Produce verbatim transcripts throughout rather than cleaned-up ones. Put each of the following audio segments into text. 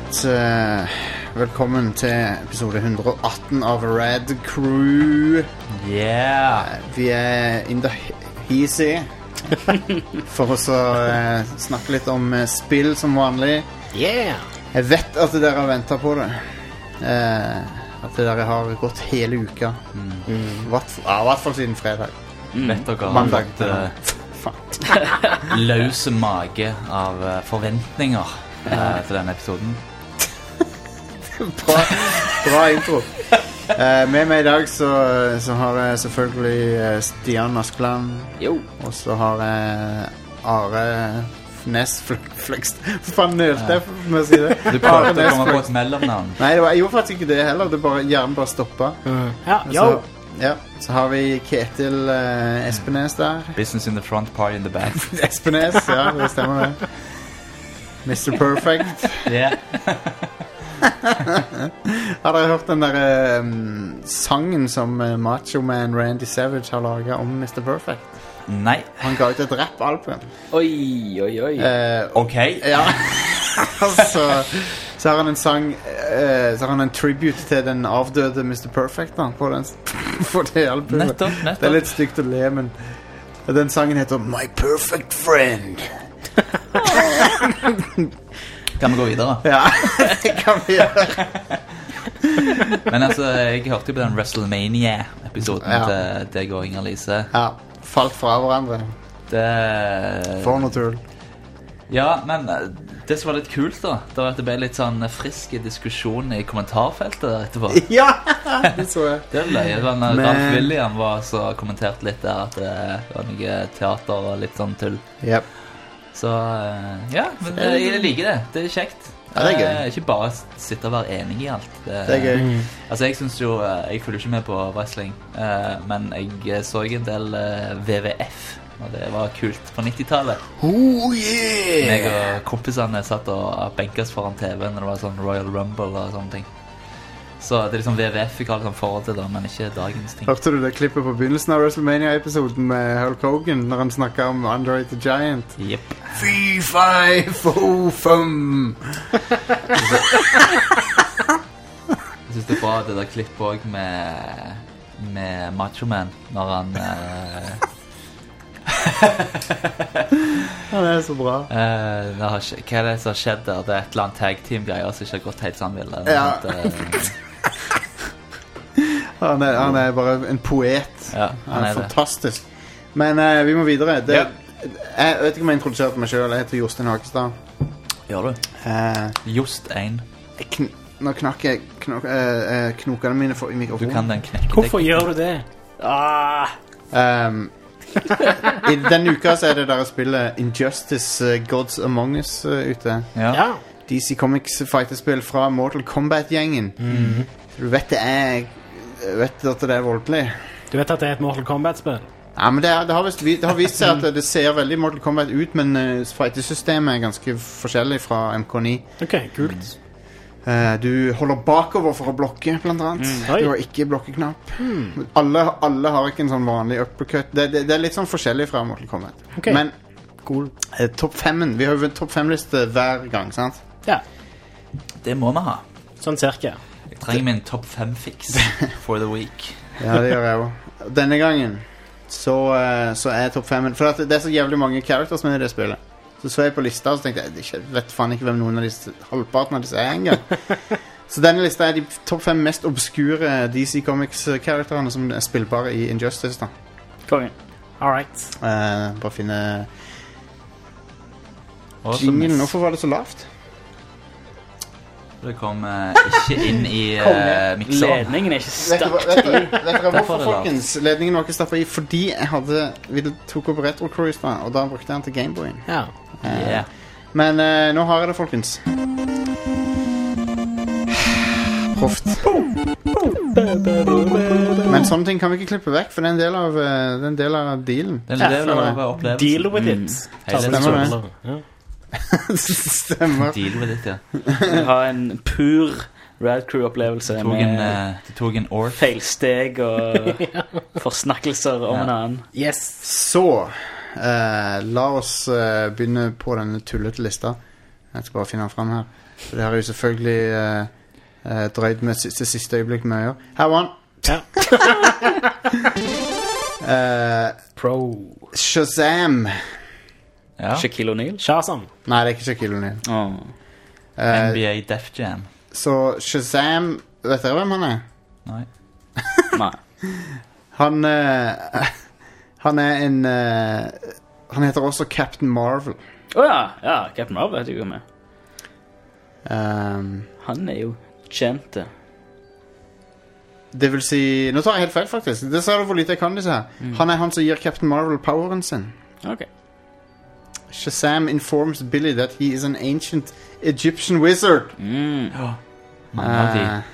Alright, uh, velkommen til episode one hundred eighteen av Rad Crew. Yeah. uh, Vi er in the heasy for oss å uh, snakke litt om uh, spill som vanlig. Yeah. Jeg vet at dere har ventet på det, uh, at dere har gått hele uka. mm. mm. Hvert, ja, hvert fall siden fredag. mm. Vet dere Mandag. har fått uh, løse mage av uh, forventninger uh, til denne episoden. bra, bra intro. uh, Med meg i dag så, så har jeg selvfølgelig uh, Stian Askeland. Jo. Og så har jeg Are Nes Flekst. Hva faen nølte jeg med å si det? Du prøvde å komme på et mellomnavn. Nei, det var, jeg gjorde faktisk ikke det heller. Det bare, hjernen bare stoppet. Mm. Ja, Og jo. så, ja, så har vi Ketil uh, Espenes der. Business in the front, party in the back. Espenes, ja, det stemmer det. mister Perfect. Yeah. Har dere hørt den der um, sangen som uh, Macho Man Randy Savage har laget om mister Perfect? Nei. Han ga ut et rap-album. Oi, oi, oi. Uh, Ok. ja. så, så har han en sang, uh, så har han en tribute til den avdøde mister Perfect da, på, den, på det albumet. Nettopp, nettopp. Det er litt stygt å le, men den sangen heter My Perfect Friend. Kan vi gå videre? Ja, det kan vi gjøre. Men altså, jeg hørte jo på den WrestleMania-episoden Ja. til deg og Inger-Lise. Ja, falt fra hverandre. Det... For noe tull. Ja, men eh, det som var litt kult da, det var at det ble litt sånn frisk diskusjon i kommentarfeltet der etterpå. Ja, det så jeg. Det er løye. Det var når Men- Ralf William var så kommentert litt der at det var noe teater og litt sånn tull. Yep. Så eh, ja, men jeg, jeg liker det. Det er kjekt. Ja, det er gøy. Eh, Ikke bare sitte og være enig i alt. Det, Det er gøy. Mm. Altså, jeg synes jo, eh, jeg følger ikke med på wrestling, eh, men jeg så en del eh, W W F, og det var kult på nittitallet. Oh yeah! Jeg og kompisene satt og benket foran T V når det var sånn Royal Rumble og sånne ting. Så det er liksom W W F jeg har liksom forhold til da, men ikke dagens ting. Hørte du det klippet på begynnelsen av WrestleMania-episoden med Hulk Hogan, når han snakket om Andre the Giant? Jepp. Fy, fei, fo, fum! Jeg synes det er bra det der klippet også med, med Macho Man, når han... Eh, Ja, det er så bra. eh, det har, skje- hva er det som har skjedd der? Det er et eller annet tag-team-greier som ikke har gått helt som han ville. Ja. At, eh, Han er, han er bare en poet. ja, Han han er er det. fantastisk. Men eh, vi må videre. Det, Ja. Jeg vet ikke om jeg introduserte meg selv. Jeg heter Jostein Hakestad. Gjør du? Eh, Just en. jeg kn nå knakk jeg knok eh, eh, knokene mine for, i Du mikrofonen. kan den knekke. Hvorfor gjør du det? Ah. Um, I denne uka så er det der å spille Injustice uh, Gods Among Us uh, ute. Ja. Ja. D C Comics fighterspill fra Mortal Kombat-gjengen. Mhm. Så du vet det er Vet at det er voldelig. Du vet at det er et Mortal Kombat-spill? Ja, men det, er, det, har vist, det har vist seg at det ser veldig Mortal Kombat ut, men uh, fightersystemet er ganske forskjellig fra M K nine. Ok, kult. Uh, du holder bakover for å blokke, blant annet. Mm, oi. Du har ikke blokkeknapp. Hmm. Alle, alle har ikke en sånn vanlig uppercut. Det, det, det er litt sånn forskjellig fra Mortal Kombat. Ok. Men Cool. eh, topp femmen, vi har jo en topp fem-liste hver gang, sant? Ja, Det må vi ha. sånn cirka. Jeg trenger min topp fem fix for the week. Ja, det gjør jeg også. Denne gangen så, eh, så er topp femmen, for at det er så jævlig mange characters med i det spillet. Så så jeg på lista og så tenkte jeg, jeg vet faen ikke hvem noen av disse, halvparten av disse er en gang. Så denne lista er de topp fem mest obskure D C Comics-karakterene som er spillbare i Injustice da. Kongen. Alright. Eh, bare finne Og så jinglen. mest- Hvorfor var det så lavt? Det kom eh, ikke inn i uh, mikseren. Ledningen er ikke Vet dere, sterk. vet dere, vet dere Derfor hvorfor, er det lavt. folkens? Ledningen var ikke stappet i fordi jeg hadde vi tok opp Retro Cruise da, og da brukte jeg den til Gameboyen. Ja. Eh, Yeah. Men eh, nå har jeg det, folkens. Proft. Men sånne ting kan vi ikke klippe vekk, for det er en del av, eh, det er en del av dealen. Det er en del Ja, av opplevelsen. Deal with it. Mm. Ta Hele det Stemmer det. sånn. Ja. Stemmer. Deal with it, ja. Ha en pur Rad Crew-opplevelse Det tok en, med eh, det tok en år. feilsteg og forsnakkelser om Ja. en annen. Yes. Så, eh, la oss eh, begynne på denne tullete lista. Jeg skal bare finne den frem her. Det har jo selvfølgelig uh, uh, drøyd med siste, siste øyeblikk med å gjøre. Her var han. Ja. uh, Pro. Shazam. Ja. Shaquille O'Neal. Shazam. Nei, det er ikke Shaquille O'Neal. Oh. N B Uh, A Def Jam. så Shazam, vet dere hvem han er? Nei. Nei. Han uh, Han er en uh, han heter også Captain Marvel. Å oh, ja. ja, Captain Marvel vet jeg jo med. Um, Han er jo kjent. det vil si Nå tar jeg helt feil, faktisk. Det ser du hvor lite jeg kan disse her. Mm. Han er han som gir Captain Marvel poweren sin. Ok. Shazam informs Billy that he is an ancient Egyptian wizard. Mm. Mange av de. Uh,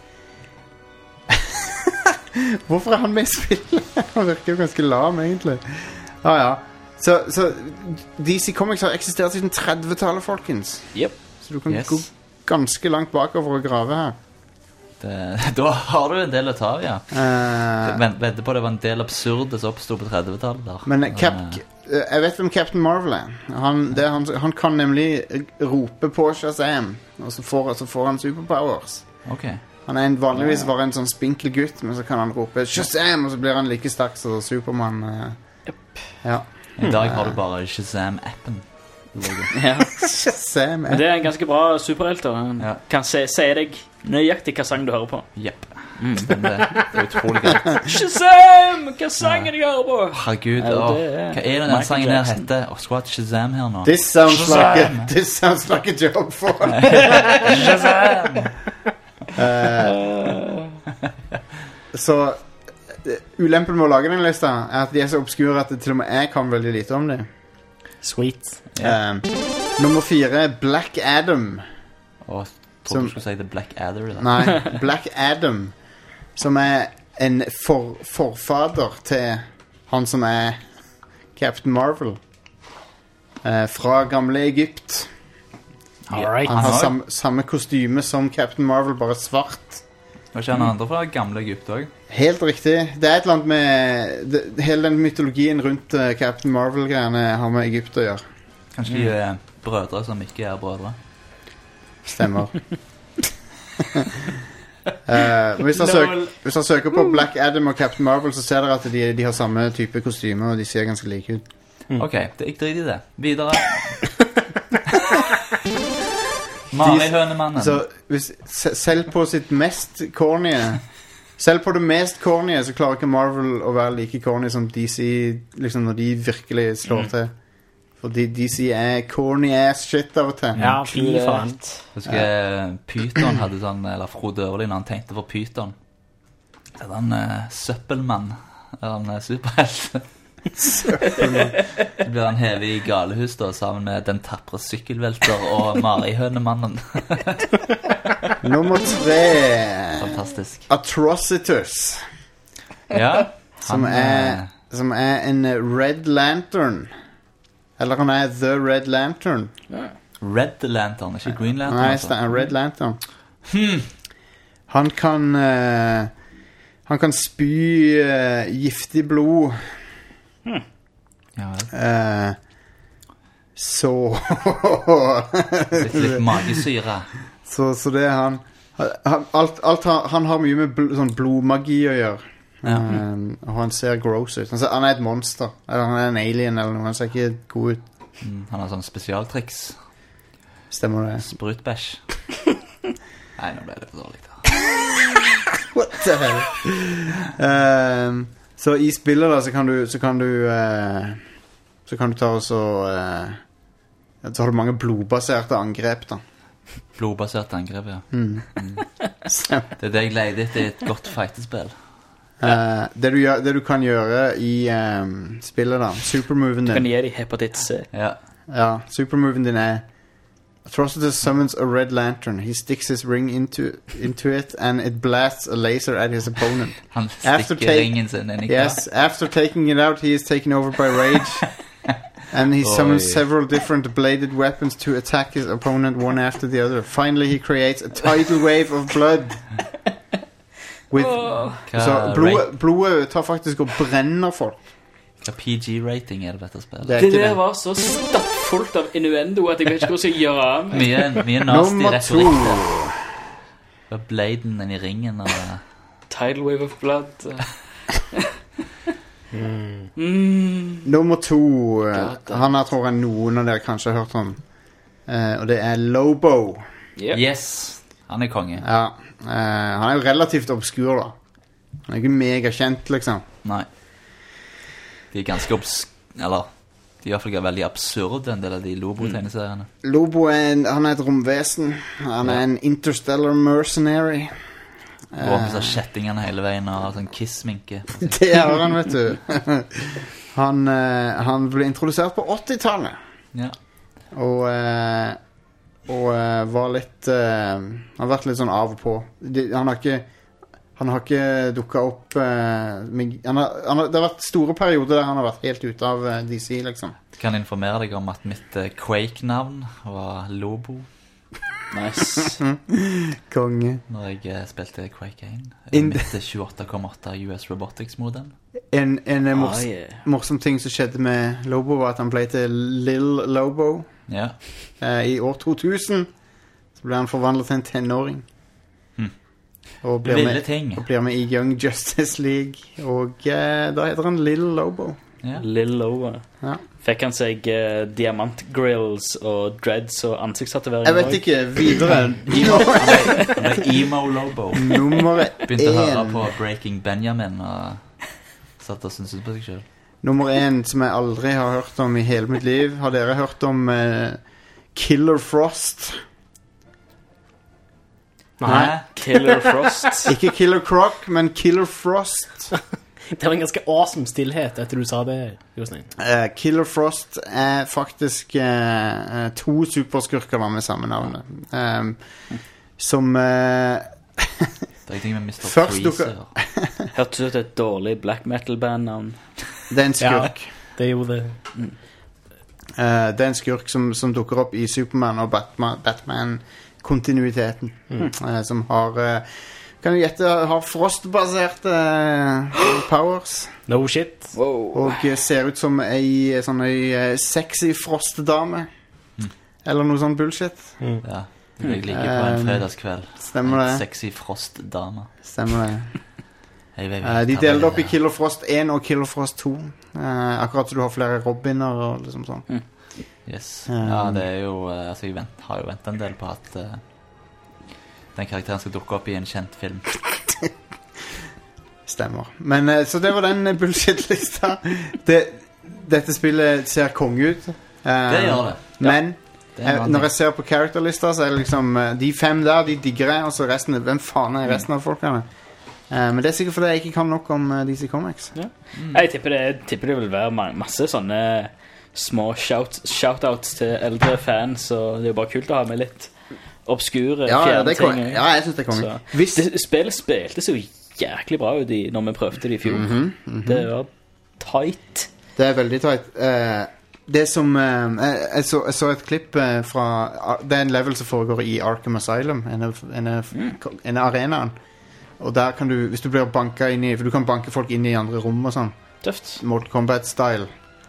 Hvorfor er han med i spillet? Han virker jo ganske lam, egentlig. Ah, ja. Så, så D C Comics har eksistert siden trettitallet, folkens. Yep. Så du kan Yes. gå ganske langt bakover og grave her. Det, da har du en del å ta av, ja. Uh, Vent, vent på det var en del absurde som oppstod på trettitallet der. men Cap, Eh, jeg vet hvem Captain Marvel er. Han, det er han, han kan nemlig rope på Shazam, og så får, så får han superpowers. Ok. Han er en, vanligvis bare en sånn spinkel gutt, men så kan han rope Shazam, og så blir han like sterk som Superman. Uh, ja. I dag har du bare Shazam-appen. Ja. Shazam Men det er en ganske bra superhelt. Han Ja. kan se, se deg nøyaktig hva sang du hører på. Jepp. Stemmer det. Det er utrolig greit. Shazam! Hva sang er det jeg hører på? Herregud, Ja, åh, det er hva er det den Michael sangen her Jackson. heter? Åh, skulle hatt Shazam her nå. This sounds, like a, Shazam! this sounds like a job for Shazam! uh, Så uh, ulempen med å lage den lista er at de er så obskure at det til og med jeg kan veldig lite om det. Sweet. Um, nummer fire, Black Adam. Åh, Som- trodde du skulle si The Black Adder da. Nei, Black Adam. Som er en for, forfader til han som er Captain Marvel. Uh, fra gamle Egypt. All right. Han har har- samme, samme kostyme som Captain Marvel, bare svart. Var ikke han andre fra gamle Egypt også? Helt riktig. Det er et eller annet med det, hele den mytologien rundt uh, Captain Marvel-greiene har med Egypt å gjøre. Kanskje de er brødre som ikke er brødre. Stemmer. uh, hvis, dere søker, hvis dere søker på Black Adam og Captain Marvel, så ser dere at de, de har samme type kostyme, og de ser ganske like ut. Ok, det, jeg driter i det. Videre. Marihønemannen. Så hvis, se- selv på sitt mest corny Selv på det mest corny så klarer ikke Marvel å være like corny som D C liksom når de virkelig slår til. Fordi D C er corny ass shit av og til. Ja, fy faen. Husker jeg Python hadde sånn, eller Frode Øverli når han tenkte for Python. Det er en uh, søppelmann. Det er en uh, superhelt. Så blir han hevet i galehus da, sammen med Den tappre sykkelvelter og Marihønemannen. Nummer tre, Fantastisk. Atrocitus, Ja, som han, er, eh, som er en Red Lantern. Eller han er The Red Lantern. Red Lantern, ikke Green Lantern. Nei, altså. sta- Red Lantern. Han kan eh, Han kan spy eh, giftig blod. Ja, vel. Eh, så litt, litt magesyre. så Så det er han han, alt, alt har, han har mye med bl sånn blodmagi å gjøre. Ja. Eh, og han ser gross ut. Han, ser, han er et monster. Eller han er en alien eller noe. Han ser ikke god ut. Mm, han har sånn spesialtriks. Stemmer det? Sprutbæsj. Nei, nå ble det for dårlig da. What the hell? Ehm, så i spillet da, så kan du Så kan du eh, Så kan du ta og så eh, Så har du mange blodbaserte angrep da. Blodbasert angrep, ja. Mm. Så, Det er det jeg leide etter i et godt fightespill. eh, det, du gjør, det du kan gjøre i ehm, spillet da, supermoven Kan din. gi deg hepatitt C. Ja. Ja, supermoven din er Atrocitus summons a red lantern. He sticks his ring into, into it and it blasts a laser at his opponent. Han After stikker take- ringen sin inn i Yes, after taking it out, he is taken over by rage, and he summons Oi. several different bladed weapons to attack his opponent one after the other. Finally, he creates a tidal wave of blood. With, Hva så rate- blodet, blodet tar faktisk og brenner folk. Hva P G-rating er det på dette spillet? Det er Det ikke der det. var så stappfullt av innuendo at jeg vet ikke hvor jeg skal gjøre av meg. Mye, mye nasty Nummer to. retorikk der. Det var Bladen inn i ringen og... Tidal Wave of Blood. mm. Nummer to. eh, God, Han her tror jeg noen av dere kanskje har hørt om. Eh, og det er Lobo. Yep. Yes, han er konge. Ja. eh, han er jo relativt obskur, da. Han er ikke megakjent, liksom. Nei. De er ganske obs... Eller... De er i hvert fall veldig absurd, en del av de Lobo-tegneseriene. Lobo er en, han er et romvesen. Han er Ja. en interstellar mercenary. Går med seg kjettingene hele veien og har sånn kiss-sminke. Det er han, vet du. han, eh, han ble introdusert på åttitallet. Ja. Og, eh, og eh, var litt eh, Han har vært litt sånn av og på. De, han har ikke Han har ikke dukket opp eh, med, han har, han har, Det har vært store perioder der han har vært helt ute av eh, D C, liksom. Kan informere deg om at mitt eh, Quake-navn var Lobo Nice. Konge. når jeg eh, spilte Quake én. In- Mitt tjueåtte komma åtte U S Robotics-modem. En, en eh, mors, Ah, yeah. morsom ting som skjedde med Lobo, var at han ble til Lil Lobo Ja. eh, i år to tusen. Så ble han forvandlet til en tenåring. Hm. Og blir Ville med, ting. og blir med i Young Justice League. Og eh, da heter han Lil Lobo. Ja. Lil Lowe. Ja. Fikk han seg uh, diamantgrills og dreads og ansiktstatoveringer? Jeg vet ikke. Videre. Emo, han ble, han ble Emo Lobo. Nummer Begynte å høre én. på Breaking Benjamin og satt og syntes på seg selv. Nummer én som jeg aldri har hørt om i hele mitt liv. Har dere hørt om eh, Killer Frost? Nei. Killer Frost. Ikke Killer Croc, men Killer Frost. Det var en ganske awesome stillhet etter du sa det, Jostein. Eh, Killer Frost er faktisk eh, eh, to superskurker da med samme navn. Um, som eh, Det er ikke ting med mister Først Freeze. dukker- Hørtes ut et dårlig black metal-band-navn. Det er en skurk. Det gjorde det. Eh, det er en skurk som, som dukker opp i Superman og Batman, Batman-kontinuiteten. Eh, som har eh, Kan du gjette, har frostbaserte eh, powers. No shit. Wow. Og eh, ser ut som ei sånn ei eh, sexy frostdame. Eller noe sånn bullshit. Ja, det vil jeg like på en Um, fredagskveld. Stemmer En det. sexy frostdame. Stemmer det. Hei, baby. Eh, de Ta deler det opp i det. Killer Frost én og Killer Frost to. Eh, akkurat så du har flere Robiner og liksom sånn. Yes. Um, Ja, det er jo eh, Altså, jeg vent, har jo ventet en del på at eh, den karakteren skal dukke opp i en kjent film. Stemmer. Men eh, så det var den eh, bullshit-lista. Det, dette spillet ser konge ut. Eh, Det gjør det. Men Det er eh, en når annen jeg ser på character-lista, så er det liksom eh, de fem der, de digger jeg, og så resten Hvem faen er resten av folkene? Eh, men det er sikkert fordi jeg ikke kan nok om eh, D C Comics. Jeg tipper det, jeg tipper det vil være ma- masse sånne små shout, shoutouts til eldre fans, og det er jo bare kult å ha med litt obskure, Ja, ja, fjerne det er konge. ting. Ja, jeg synes det er konge. Så- Hvis Det, spillet spilte så jæklig bra ut i, når vi prøvde det i fjor. Mhm, mhm. Det var tight. Det er veldig tight. Eh, det som eh, jeg, jeg, så, jeg så et klipp eh, fra Det er en level som foregår i Arkham Asylum, en av, en av, en av arenaen. Og der kan du, hvis du blir banka inn i For du kan banke folk inn i andre rom og sånn. Tøft. Mortal Kombat-style.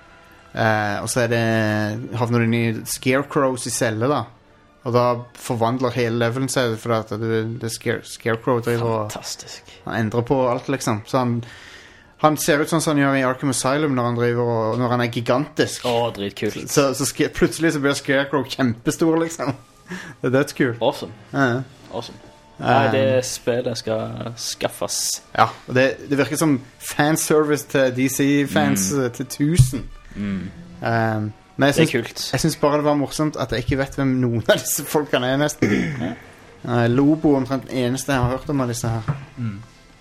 Eh, og så er det havner du inn i Scarecrows i celle, da. Og da forvandler hele levelen seg, for at du, det er scare, Scarecrow driver og Fantastisk. han endrer på alt, liksom. Så han, han ser ut sånn som han gjør i Arkham Asylum når han driver og, når han er gigantisk. Å, dritkult. Så, så ske, plutselig så blir Scarecrow kjempestor, liksom. Det er dødskult. Awesome. Ja. Awesome. Nei, Um, det spillet skal skaffes. ja, og det, det virker som fanservice til D C-fans Mm. eh, til tusen. Mm. Um, men jeg Det er syns, kult. jeg syns bare det var morsomt at jeg ikke vet hvem noen av disse folkene er, nesten. Uh, Lobo er omtrent den eneste jeg har hørt om av disse her. Mm.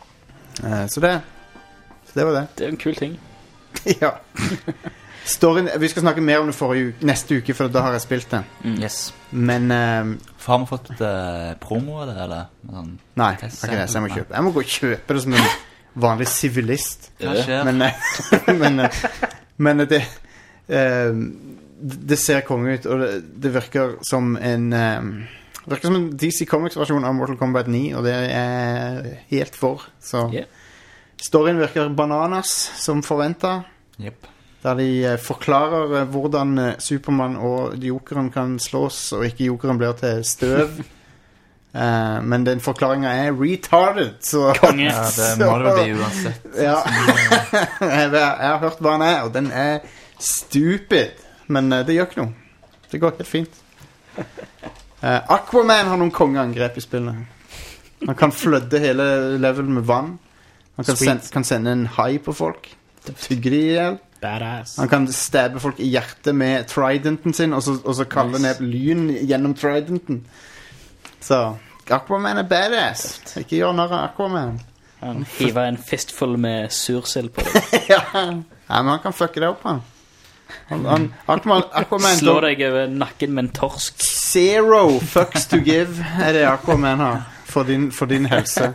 Uh, så det Så det var det. Det er en kul ting. Ja. Storyen, vi skal snakke mer om det forrige uke, neste uke, for da har jeg spilt det. Mm. Yes. Men um, Har vi fått uh, promo av det, eller? Sånn, nei, det er ikke det. Så jeg må kjøpe Jeg må gå og kjøpe det som en vanlig sivilist. hva skjer? Men, eh, men, eh, men det eh, Det ser konge ut, og det, det virker som en eh, Det virker som en D C Comics-versjon av Mortal Kombat ni, og det er helt for. Så Yeah. storyen virker bananas, som forventa. Yep. Der de uh, forklarer uh, hvordan uh, Superman og Jokeren kan slås, og ikke Jokeren blir til støv. uh, men den forklaringen er retarded, så... Konge. Ja, det må det bli uansett. Ja. jeg, jeg har hørt hva den er, og den er stupid. Men uh, det gjør ikke noe. Det går helt fint. Uh, Aquaman har noen kongeangrep i spillet. Han kan flødde hele level med vann. Han kan, send, kan sende en hai på folk. Tygge de ihjel. Badass. Han kan stabbe folk i hjertet med tridenten sin, og så, og så kalle Nice. ned lyn gjennom tridenten. Så Aquaman er badass. Ikke gjør narr av Aquaman. Han hiver en fistfull med sursild på det. ja. ja, men han kan fucke det opp, han. han, han Aquaman, Aquaman Slå deg over nakken med en torsk. Zero fucks to give er det Aquaman har for din, for din helse.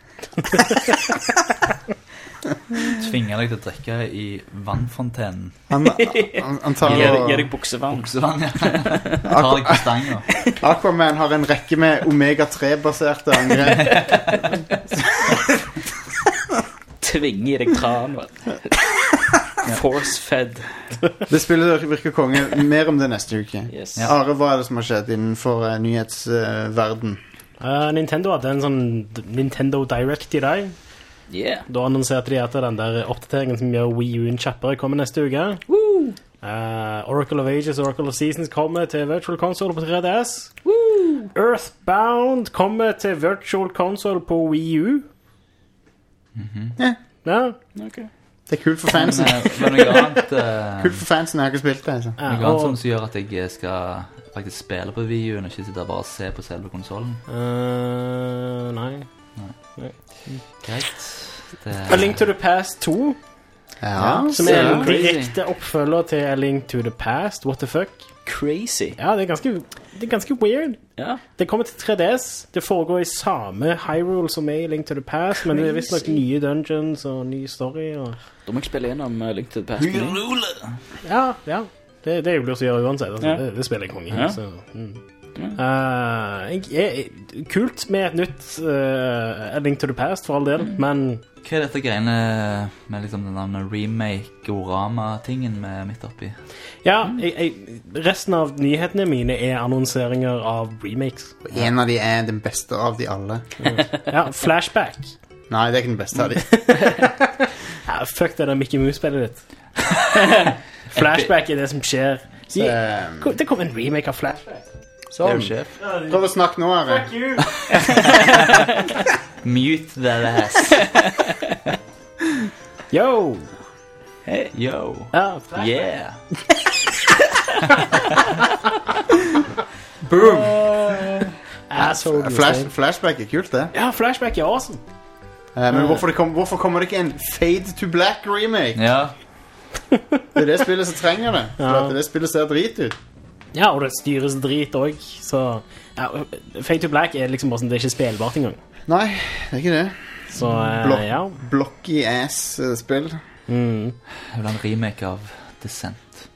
Tvinger deg til å drikke i vannfontenen. Han, han, han tar Gir og, gir deg buksevann. Buksevann, ja. Tar deg på stanga. Aquaman har en rekke med omega tre baserte angrep. Tvinger i deg tran. Force-fed. Det spillet virker konge. Mer om det neste uke. Yes. Ja. Are, hva er det som har skjedd innenfor uh, nyhetsverden? Uh, Nintendo hadde en sånn D- Nintendo Direct i dag. Yeah. Da annonserte de at den der oppdateringen som gjør Wii U-en kjappere kommer neste uke. Uh, Oracle of Ages og Oracle of Seasons kommer til Virtual Console på tre D S. Woo! Earthbound kommer til Virtual Console på Wii U. Ja, Ja. Ok. det er kult for Men, fansen. eh, men noe annet eh, Kult for fansen, jeg har ikke spilt det, altså. Ja, Noe annet og, som gjør at jeg skal faktisk spille på Wii U-en og ikke sitte bare og se på selve konsolen. uh, nei. Greit. Det, A Link to the Past to, Ja, som så er en crazy. direkte oppfølger til A Link to the Past. What the fuck? Crazy. Ja, det er ganske, det er ganske weird. Ja. Det kommer til tre D S. Det foregår i samme Hyrule som er i Link to the Past, men det er visst nok nye dungeons og ny story. Og... Da må jeg spille gjennom uh, Link to the Past. Ja, ja. Det, det er jo lurt å gjøre uansett. Altså. Ja. Det, det spiller jeg konge. Ja. Så, mm. Uh, jeg, jeg, kult med et nytt uh, A Link to the Past, for all del, men Hva er dette greiene med liksom den der remake-orama-tingen med midt oppi? ja, jeg, jeg, resten av nyhetene mine er annonseringer av remakes. en av de er den beste av de alle. Ja, Flashback. Nei, det er ikke den beste av de. Ja, fuck det der Mickey Mouse-spillet ditt. Flashback er det som skjer. Så, De, eh, det kom en remake av Flashback. sånn. sjef. Prøv å snakke nå, Are. Fuck you! Mute that ass. Yo! Hey. Yo. Ja, Flashback. Yeah. Boom! Asshole. Flash, flashback er kult, det. Ja, Flashback er awesome. Eh, men hvorfor, det kom, hvorfor kommer det ikke en Fade to Black remake? Ja. Det er det spillet som trenger det. For Ja. at det spillet ser drit ut. Ja, og det styres drit også, så... Ja, Fade to Black er liksom bare sånn, det er ikke spilbart engang. Nei, det er ikke det. Så, eh, Blok ja. Blocky ass eh, spill. Mm. Jeg vil ha en remake av Descent.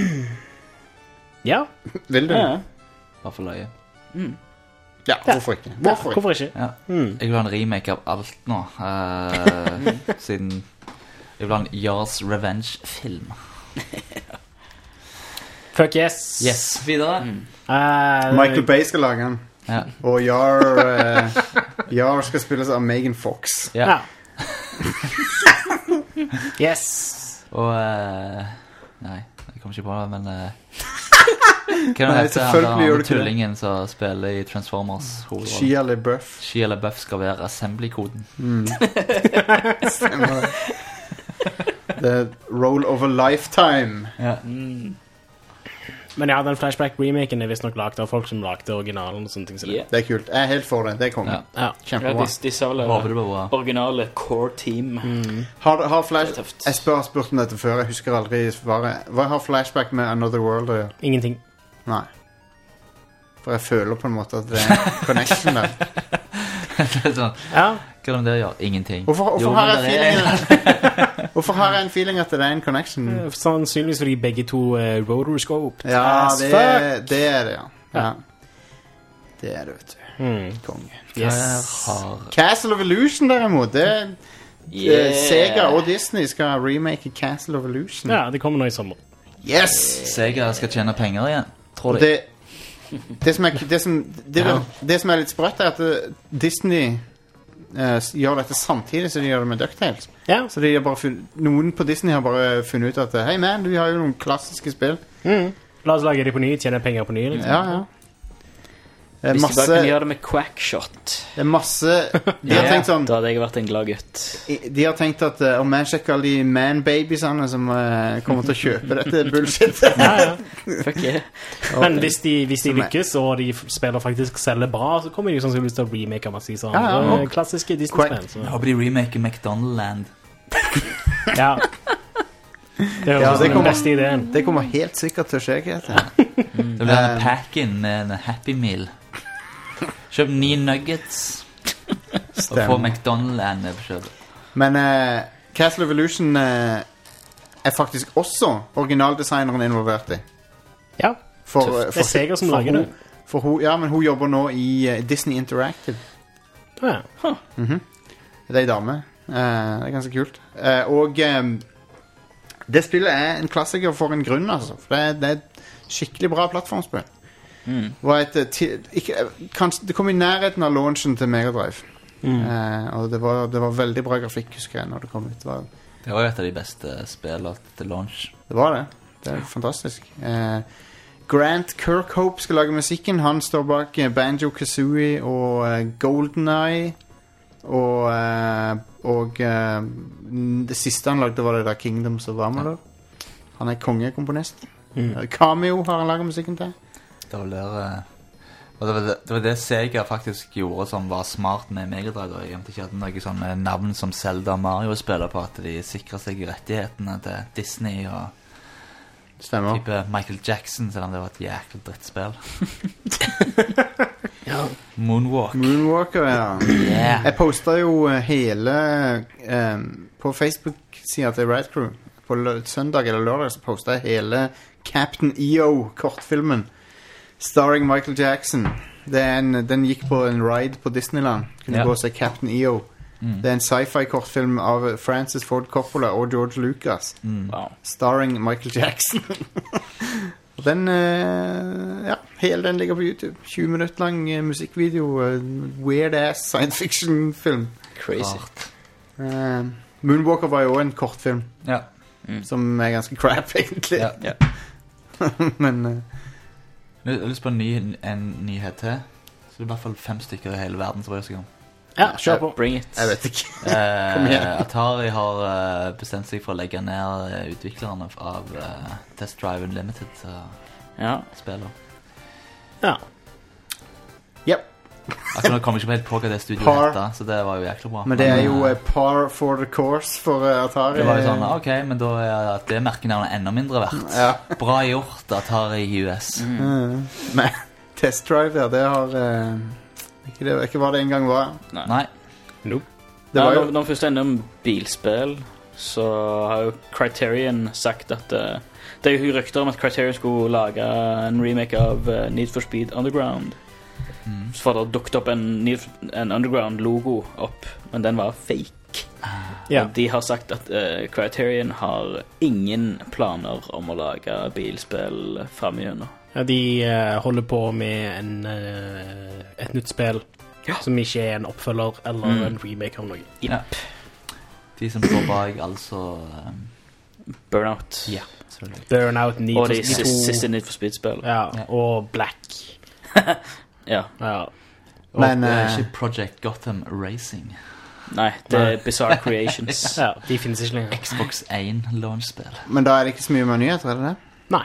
Ja, Vil du? Ja. Bare for løye. Ja, hvorfor ikke? Hvorfor ikke? hvorfor ikke? Ja. Mm. Jeg vil ha en remake av alt nå. eh, siden jeg vil ha en Yars Revenge-film. Fuck yes. Yes, videre. Eh, Michael Bay skal lage den. Ja. Og Yar, eh, Yar skal spilles av Megan Fox. Ja. Ja. Yes. Og eh, Nei, jeg kommer ikke på det, men uh, Hva Nei, heter selvfølgelig han gjør der du ikke det. tullingen som spiller i Transformers hovedrollen? Shia LaBeouf. Shia LaBeouf skal være assembly-koden. Stemmer det. The role of a lifetime. Ja. Men ja, den Flashback-remaken er visst nok lagt av folk som lagde originalen og sånne ting. Så det. Yeah. Det er kult. Jeg er helt for det. Det er konge. Ja. Ja. Ja, Kjempebra. de, de sa vel Håper det blir bra. originale core team. Har, har Flash... Det er tøft. Jeg spør, har spurt om dette før. Jeg husker aldri svaret. Hva har Flashback med Another World å gjøre? Ingenting. Nei. For jeg føler på en måte at det er en connection der. Det er sånn, Ja. hva er det med det å gjøre? Ingenting. Hvorfor, hvorfor, Jo, har men jeg det er- feeling, hvorfor har jeg en feeling at det er en connection? Sannsynligvis fordi begge to er rotoscope. Ja, As det, fuck. det er det, ja. ja. Det er det, vet du. Mm. Konge. Yes. Hva har Castle of Illusion, derimot, det, Yeah. Sega og Disney skal remake Castle of Illusion. Ja, det kommer nå i sommer. Yes! Sega skal tjene penger igjen, tror Og de. det, det, som er, det, som, det, Ja. det som er litt sprøtt, er at uh, Disney uh, gjør dette samtidig som de gjør det med DuckTales. Ja. Så de har bare funnet, noen på Disney har bare funnet ut at hei man, du har jo noen klassiske spill. Mm. La oss lage de på ny, tjene penger på ny. Liksom. Ja, ja. Det er Hvis de masse, bare kan gjøre det med Quackshot, det er masse De har Ja. tenkt sånn da hadde jeg vært en glad gutt. De har tenkt at uh, om jeg sjekker alle de man-babiesene som uh, kommer til å kjøpe dette bullshit. Ja, ja. Fuck yeah. Men hvis de, hvis de Som er- lykkes, og de f- spiller faktisk selger bra, så kommer de jo sannsynligvis til å remake massevis av Ja, ja, andre og- klassiske Quack. Disney-spill. så- Jeg håper de remaker McDonaldland. Ja. Det høres Ja, ut som det den kommer- beste ideen. Det kommer helt sikkert til å skje. Kjete. Det blir en Um, pack-in med en Happy Meal. Kjøp ni nuggets og få Stemmer. McDonaldland med på kjøpet. Men uh, Castle of Illusion uh, er faktisk også originaldesigneren involvert i. Ja, For, Tøft. uh, det er Sega som lager hun, det. For hun, ja, men hun jobber nå i uh, Disney Interactive. Ja. Det er ei dame. Uh, det er ganske kult. Uh, og um, det spillet er en klassiker for en grunn, altså. For det er, det er et skikkelig bra plattformspill. Mm. Var et, uh, ti- ikke, uh, kanskje, det kom i nærheten av launchen til Mega Drive. Mm. Uh, og det var, det var veldig bra grafikk, husker jeg, når det kom ut. Det var, Det var jo et av de beste spillene til launch. det var det. Det er fantastisk. Uh, Grant Kirkhope skal lage musikken. Han står bak uh, Banjo-Kazooie og uh, GoldenEye. Og, uh, og uh, det siste han lagde, var det der Kingdoms of Amalur. Han er kongekomponist. Mm. Uh, Cameo har han laget musikken til. Det var der, eh, og det var det, det var det Sega faktisk gjorde som var smart med Mega Drive. Da. Jeg ikke hadde noen sånne navn som Zelda og Mario spiller på, at de sikret seg rettighetene til Disney og Stemmer. type Michael Jackson, selv om det var et jæklig drittspill. Ja. Moonwalk. Moonwalker, ja. Yeah. Jeg postet jo uh, hele um, på Facebook-siden til Rad Crew. På lø- søndag eller lørdag så postet jeg hele Captain E O kortfilmen starring Michael Jackson. Det er en, den gikk på en ride på Disneyland. Kunne Ja. gå og se Captain E O. Mm. Det er en sci-fi kortfilm av Francis Ford Coppola og George Lucas Mm. Wow. starring Michael Jackson. Og den uh, ja, hele den ligger på YouTube. tjue minutter lang uh, musikkvideo. Uh, weird ass science fiction film. Crazy. Rart. Uh, Moonwalker var jo også en kortfilm Ja. som er ganske crap, egentlig. Ja. Ja. Men uh, Jeg har lyst på en, ny, en nyhet til. Så det er i hvert fall fem stykker i hele verden som bryr seg om. Ja, kjør på. Bring it. jeg vet ikke. Eh, Kom igjen. Atari har eh, bestemt seg for å legge ned eh, utviklerne av eh, Test Drive Unlimited-spiller. Ja. Ja. Yep. Altså, nå kommer jeg ikke helt på hva det studioet Par. heter, så det var jo jækla bra. Men det er jo eh, uh, par for the course for uh, Atari. det var jo sånn, ok, men da er at det merkenavnet enda mindre verdt. Ja. Bra gjort, Atari U S. Uh, men Test Drive der, det har uh, ikke, det, ikke hva det en gang var. Nei, Det Ja, var jo når, når vi først ender om bilspill, så har jo Criterion sagt at uh, det er jo rykter om at Criterion skulle lage en remake av uh, Need for Speed Underground. Mm. Så det dukket opp en, Need for- en Underground-logo opp, men den var fake. Ja. Og de har sagt at uh, Criterion har ingen planer om å lage bilspill fremme Ja, de eh, holder på med en, eh, et nytt spill Ja. som ikke er en oppfølger eller Mm. en remake av noe. Ja. De som står bak, altså um, Burnout. Ja, selvfølgelig. Burnout, Need Og for de Speed siste, to. siste Need for Speed-spill. Ja, Ja. og Black. Ja. Ja. Og Men, det er eh, ikke Project Gotham Racing. Nei, det er Bizarre Creations. ja, de finnes ikke lenger. Xbox one launch-spill. Men da er det ikke så mye med nyheter, er det det? Nei.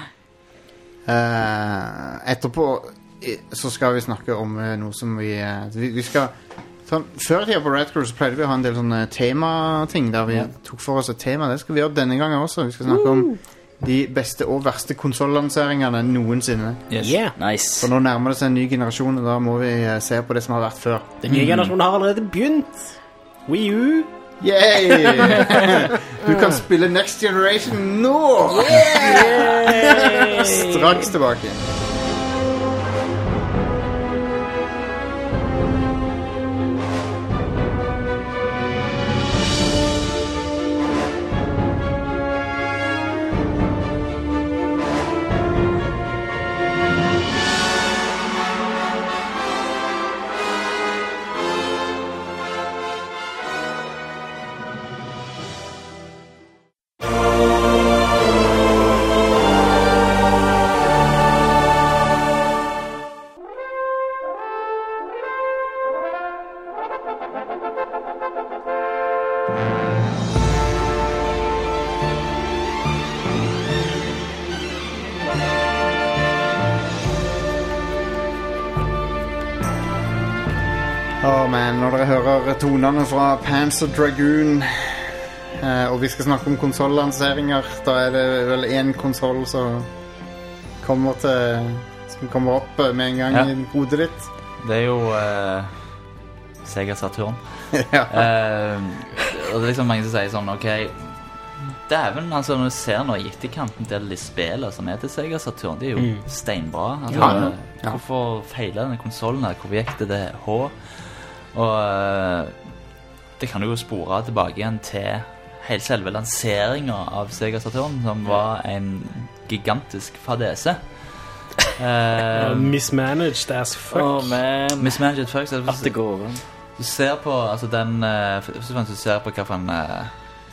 Uh, etterpå i- så skal vi snakke om uh, noe som vi, uh, vi Vi skal sånn, før i tida på Red Crew så pleide vi å ha en del sånne temating der vi Ja. tok for oss et tema. Det skal vi gjøre denne gangen også. Vi skal snakke om de beste og verste konsollanseringene noensinne. Yes. Yeah. Nice. For nå nærmer det seg en ny generasjon, og da må vi uh, se på det som har vært før. Den nye generasjonen har allerede begynt. Wii U. Yay! Du kan spille Next Generation nå! Straks tilbake. tonene fra Panzer Dragoon. Eh, og vi skal snakke om konsollanseringer. Da er det vel en konsol som kommer til som kommer opp med en gang ja. I hodet ditt. Det er jo uh, Sega Saturn. ja. uh, og det er liksom mange som sier sånn, ok, dæven, altså når du ser nå I etterkanten til de spillene som er til Sega Saturn, de er jo mm. steinbra. Altså, ja, ja. Hvorfor feiler denne konsolen her? Hvorfor gikk det det H? Og uh, det kan jo spore tilbake igjen til helt selve lanseringen av Sega Saturn, som var en gigantisk fadese. Uh, mismanaged as fuck. Oh, man. Mismanaged fuck. Så at det går. Du ser på, altså den, uh, først og fremst du ser på hva for en, uh,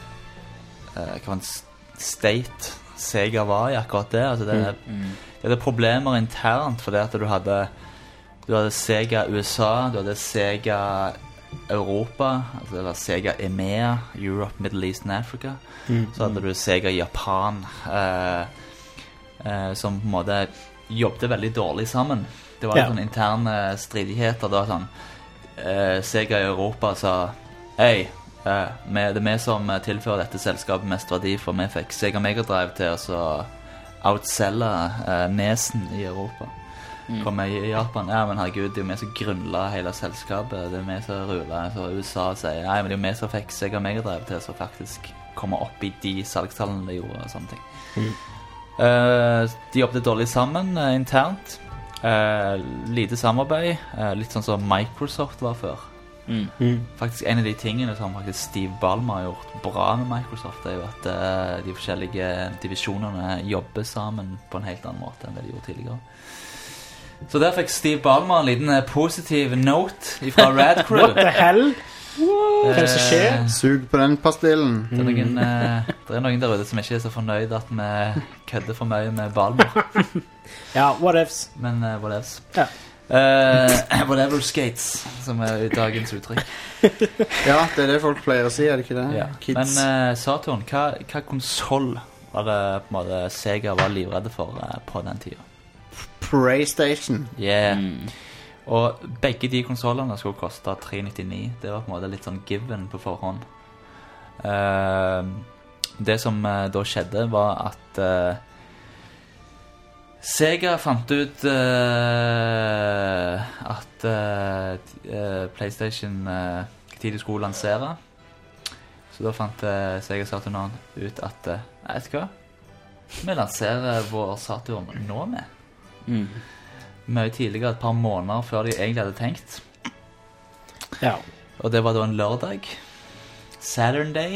uh, hva for en state Sega var I akkurat det. Altså det, mm. Mm. det er problemer internt, for det at du hadde, du hadde Sega U S A, du hadde Sega Europa, altså det var Sega E M E A, Europe, Middle East and Africa. Mm. Så hadde du Sega Japan, uh, uh, som på en måte jobbet veldig dårlig sammen. Det var ja. Sånne interne stridigheter. Det var sånn uh, Sega I Europa sa hei, uh, det er vi som tilfører dette selskapet mest verdi, for vi fikk Sega Mega Drive til å outselge uh, Nesen I Europa. Mm. Kom I Japan, ja, men herregud, det er jo vi som grunnla hele selskapet, det er vi som ruller, så U S A sier, nei, men det er jo vi som fikk Sega Mega Drive til å faktisk komme opp I de salgstallene de gjorde og sånne ting. Mm. Uh, de jobbet dårlig sammen uh, internt. Uh, lite samarbeid. Uh, litt sånn som Microsoft var før. Mm. Mm. Faktisk en av de tingene som faktisk Steve Ballmer har gjort bra med Microsoft, er jo at uh, de forskjellige divisjonene jobber sammen på en helt annen måte enn det de gjorde tidligere. Så der fikk Steve Ballmer en liten uh, positiv note fra Rad Crew. What the hell? Hva er det som skjer? Sug på den pastillen. Det er, noen, uh, det er noen der ute som ikke er så fornøyd at vi kødder for mye med Balmer. ja, whatevs. Men uh, whatevs. Ja. Uh, whatever skates, som er dagens uttrykk. ja, det er det folk pleier å si, er det ikke det? Ja. Men uh, Saturn, hva, hva konsol var det på en måte Sega var livredde for uh, på den tiden? PlayStation. Yeah. Mm. Og begge de konsolene skulle koste tre nittionio. Det var på en måte litt sånn given på forhånd. Uh, det som uh, da skjedde var at uh, Sega fant ut uh, at uh, PlayStation uh, tid de skulle lansere. Så da fant uh, Sega Saturn ut at uh, vet du hva? Vi lanserer vår Saturn nå med. Mm. Mye tidligere, et par måneder før de egentlig hadde tenkt. Ja. Og det var da en lørdag. Saturn Day.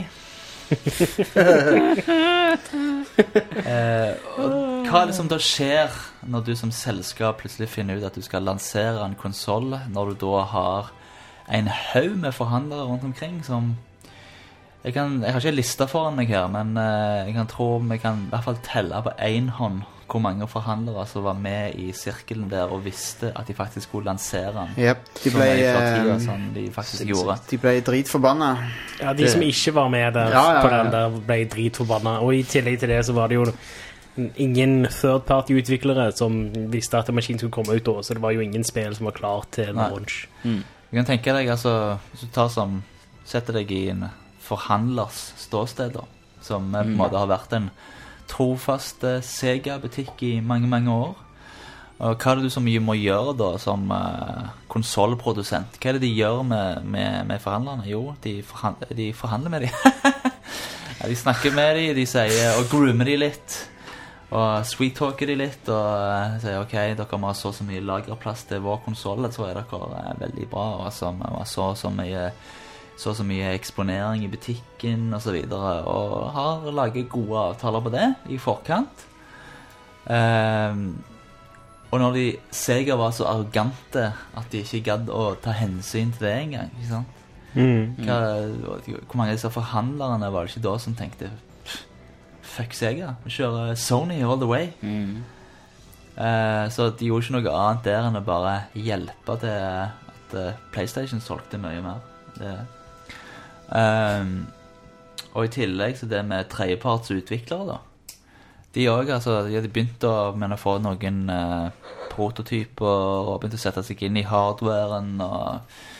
eh, og hva er det som da skjer når du som selskap plutselig finner ut at du skal lansere en konsol, når du da har en haug med forhandlere rundt omkring som jeg, kan, jeg har ikke lista foran meg her, men eh, jeg kan tro vi kan I hvert fall telle på en hånd hvor mange forhandlere som var med I sirkelen der og visste at de faktisk skulle lansere den. Yep, de ble, tida, sånn de faktisk gjorde. De ble dritforbanna. Ja, de det. Som ikke var med der ja, ja, ja. På den der ble dritforbanna. Og I tillegg til det så var det jo ingen third-party-utviklere som visste at maskinen skulle komme ut da, så det var jo ingen spill som var klar til launch. Mm. Du kan tenke deg, altså, hvis du tar som, setter deg I en forhandlers ståsted da, som mm. på en måte har vært en trofast Sega-butikk I mange, mange år. Og hva er det du som må gjøre da som uh, konsolprodusent? Hva er det de gjør med, med, med forhandlerne? Jo, de, forhandler, de forhandler med dem. ja, de snakker med dem, de sier, og groomer dem litt. Og sweet-talker dem litt, og uh, sier, ok, dere må ha så så mye lagerplass til vår konsol, så er dere uh, veldig bra, og så må ha så så mye så så mye eksponering I butikken og så videre, og har laget gode avtaler på det I forkant. Um, og når de Sega var så arrogante at de ikke gadd å ta hensyn til det engang, ikke sant? Mm. Hva, hvor mange av disse forhandlerne var det ikke da som tenkte fuck Sega, vi kjører Sony all the way. Mm. Uh, så de gjorde ikke noe annet der enn å bare hjelpe til at uh, PlayStation solgte mye mer. Det Um, og I tillegg så det med tredjeparts utviklere da de også, altså de hadde begynt å, men å få noen uh, prototyper og begynt å sette seg inn I hardwaren og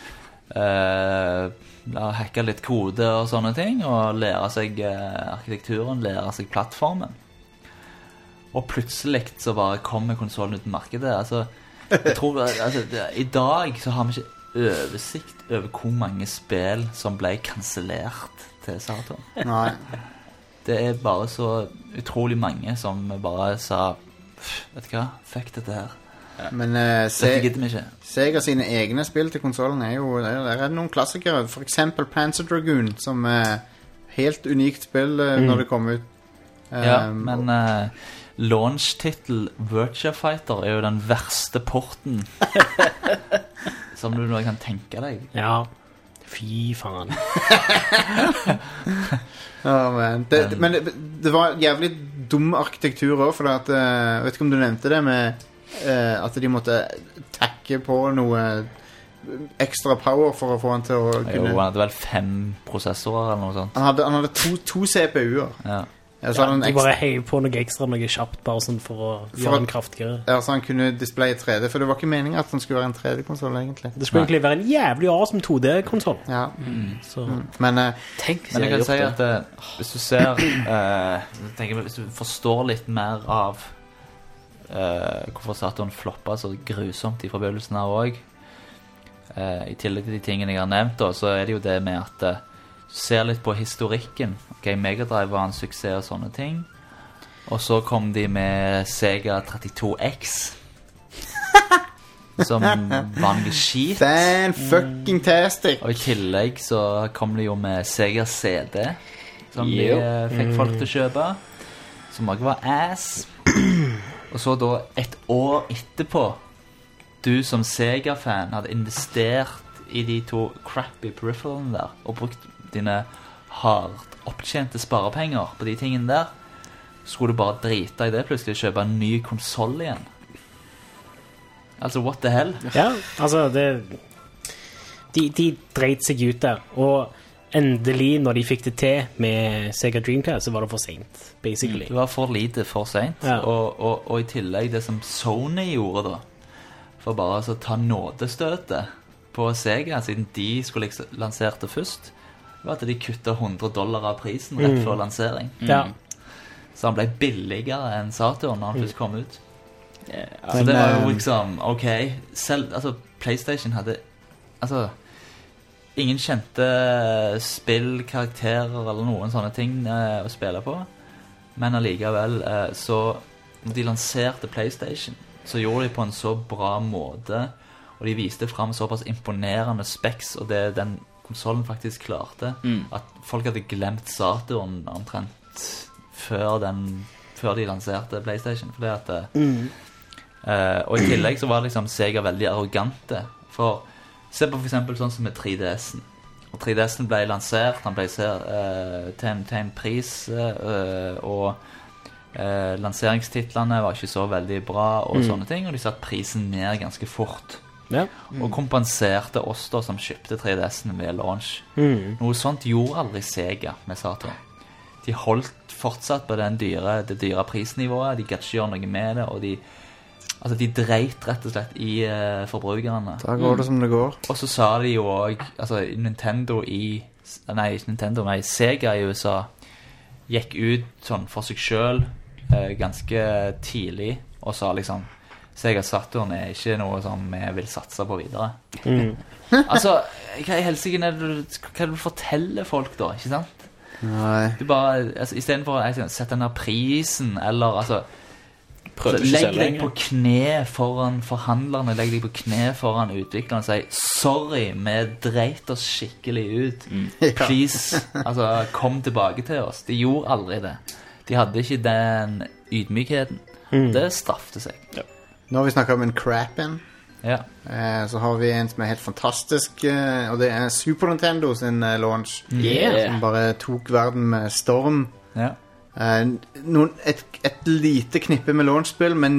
uh, hacke litt kode og sånne ting, og lære seg uh, arkitekturen, lære seg plattformen. Og plutselig så bare kommer konsolen ut i markedet. Altså, jeg tror, altså, det, i dag så har vi ikke oversikt over hvor mange spill som ble kansellert til Saturn. Nei. Det er bare så utrolig mange som bare sa, vet du hva, fuck dette her. Ja. Men uh, Se- Sega sine egne spill til konsolen er jo, der, der er det noen klassikere. For eksempel Panzer Dragoon, som er helt unikt spill uh, mm. når det kommer ut. Um, ja, men uh, launch-titel Virtua Fighter er jo den verste porten som du nå kan tenke deg. Ja, fy faen. Oh, man. Det, men det, det var jævlig dum arkitektur også, for at, uh, vet ikke om du nevnte det med uh, at de måtte takke på noe ekstra power for å få han til å kunne... Jo, han hadde vel fem prosessorer eller noe sånt. Han hadde, han hadde to, to C P U-er. Ja. Ja, så ja, han de ekstra... bare heiv på noe ekstra, noe kjapt, bare sånn for å for gjøre en kraftigere. Ja, så han kunne displaye tre D, for det var ikke meningen at han skulle være en tre D-konsol, egentlig. Det skulle Nei. egentlig være en jævlig awesome to D-konsol. Ja. Mm. Så. Mm. Men, uh, Tenk, men jeg kan si at uh, hvis du ser, uh, tenker, hvis du forstår litt mer av uh, hvorfor Saturn floppet så grusomt i forbindelsen av også, uh, i tillegg til de tingene jeg har nevnt, da, så er det jo det med at uh, ser litt på historikken. Ok, Mega Drive var en suksess og sånne ting. Og så kom de med Sega trettito X. Som vanlig skit. Fan-fucking-tastic. Og i tillegg så kom de jo med Sega C D. Som de uh, fikk folk til å kjøpe. Som også var ass. Og så da et år etterpå, du som Sega-fan hadde investert i de to crappy peripheralene der, og brukt dine hardt opptjente sparepenger på de tingene der, skulle du bare drite i det plutselig og kjøpe en ny konsol igjen. Altså, what the hell? Ja, altså, det... De, de dreit seg ut der, og endelig, når de fikk det til med Sega Dreamcast, så var det for sent, basically. Det var for lite for sent, ja. og, og, og i tillegg det som Sony gjorde da, for bare å ta nådestøtet på Sega, siden de skulle lansere det først, var at de kuttet hundre dollar av prisen rett før lansering. Mm. Ja. Så han ble billigere enn Saturn når han først kom ut. Yeah. Så det var jo liksom, ok, selv, altså PlayStation hadde, altså, ingen kjente spillkarakterer eller noen sånne ting eh, å spille på, men allikevel, eh, så når de lanserte PlayStation, så gjorde de på en så bra måte, og de viste frem såpass imponerende specs, og det den konsolen faktisk klarte, mm. at folk hadde glemt Saturn omtrent før, den, før de lanserte PlayStation, fordi at mm. uh, og i tillegg så var liksom Sega veldig arrogante, for se på for eksempel sånn som med tre D S-en, og tre D S-en ble lansert, han ble ser, uh, til, en, til en pris, uh, og uh, lanseringstitlene var ikke så veldig bra, og mm. sånne ting, og de satt prisen ned ganske fort. Ja. Mm. Og kompenserte oss da som kjøpte tre D S-ene med launch. Mm. Noe sånt gjorde aldri Sega med Saturn. De holdt fortsatt på den dyre, det dyre prisnivået, de gatt ikke gjøre noe med det, og de, altså de dreit rett og slett i uh, forbrukerne. Da går det som det går. Og så sa de jo også, altså Nintendo i, nei, ikke Nintendo, nei, Sega i U S A gikk ut sånn for seg selv uh, ganske tidlig, og sa liksom, Sega Saturn er ikke noe som vi vil satse på videre. Mm. Altså, hva i helsike er det du, hva du forteller folk da, ikke sant? Nei. Du bare, altså, i stedet for å sette den her prisen, eller altså, så, legg deg på kne foran forhandlerne, legg deg på kne foran utviklerne og si, sorry, vi dreit oss skikkelig ut. Mm. Please, altså, kom tilbake til oss. De gjorde aldri det. De hadde ikke den ydmykheten. Mm. Det straffte seg. Ja. Nå har vi snakket om en crap-en. Ja. Eh, så har vi en som er helt fantastisk, eh, og det er Super Nintendo sin eh, launch. Yeah. Som bare tok verden med storm. Ja. Eh, noen, et, et lite knippe med launchspill, men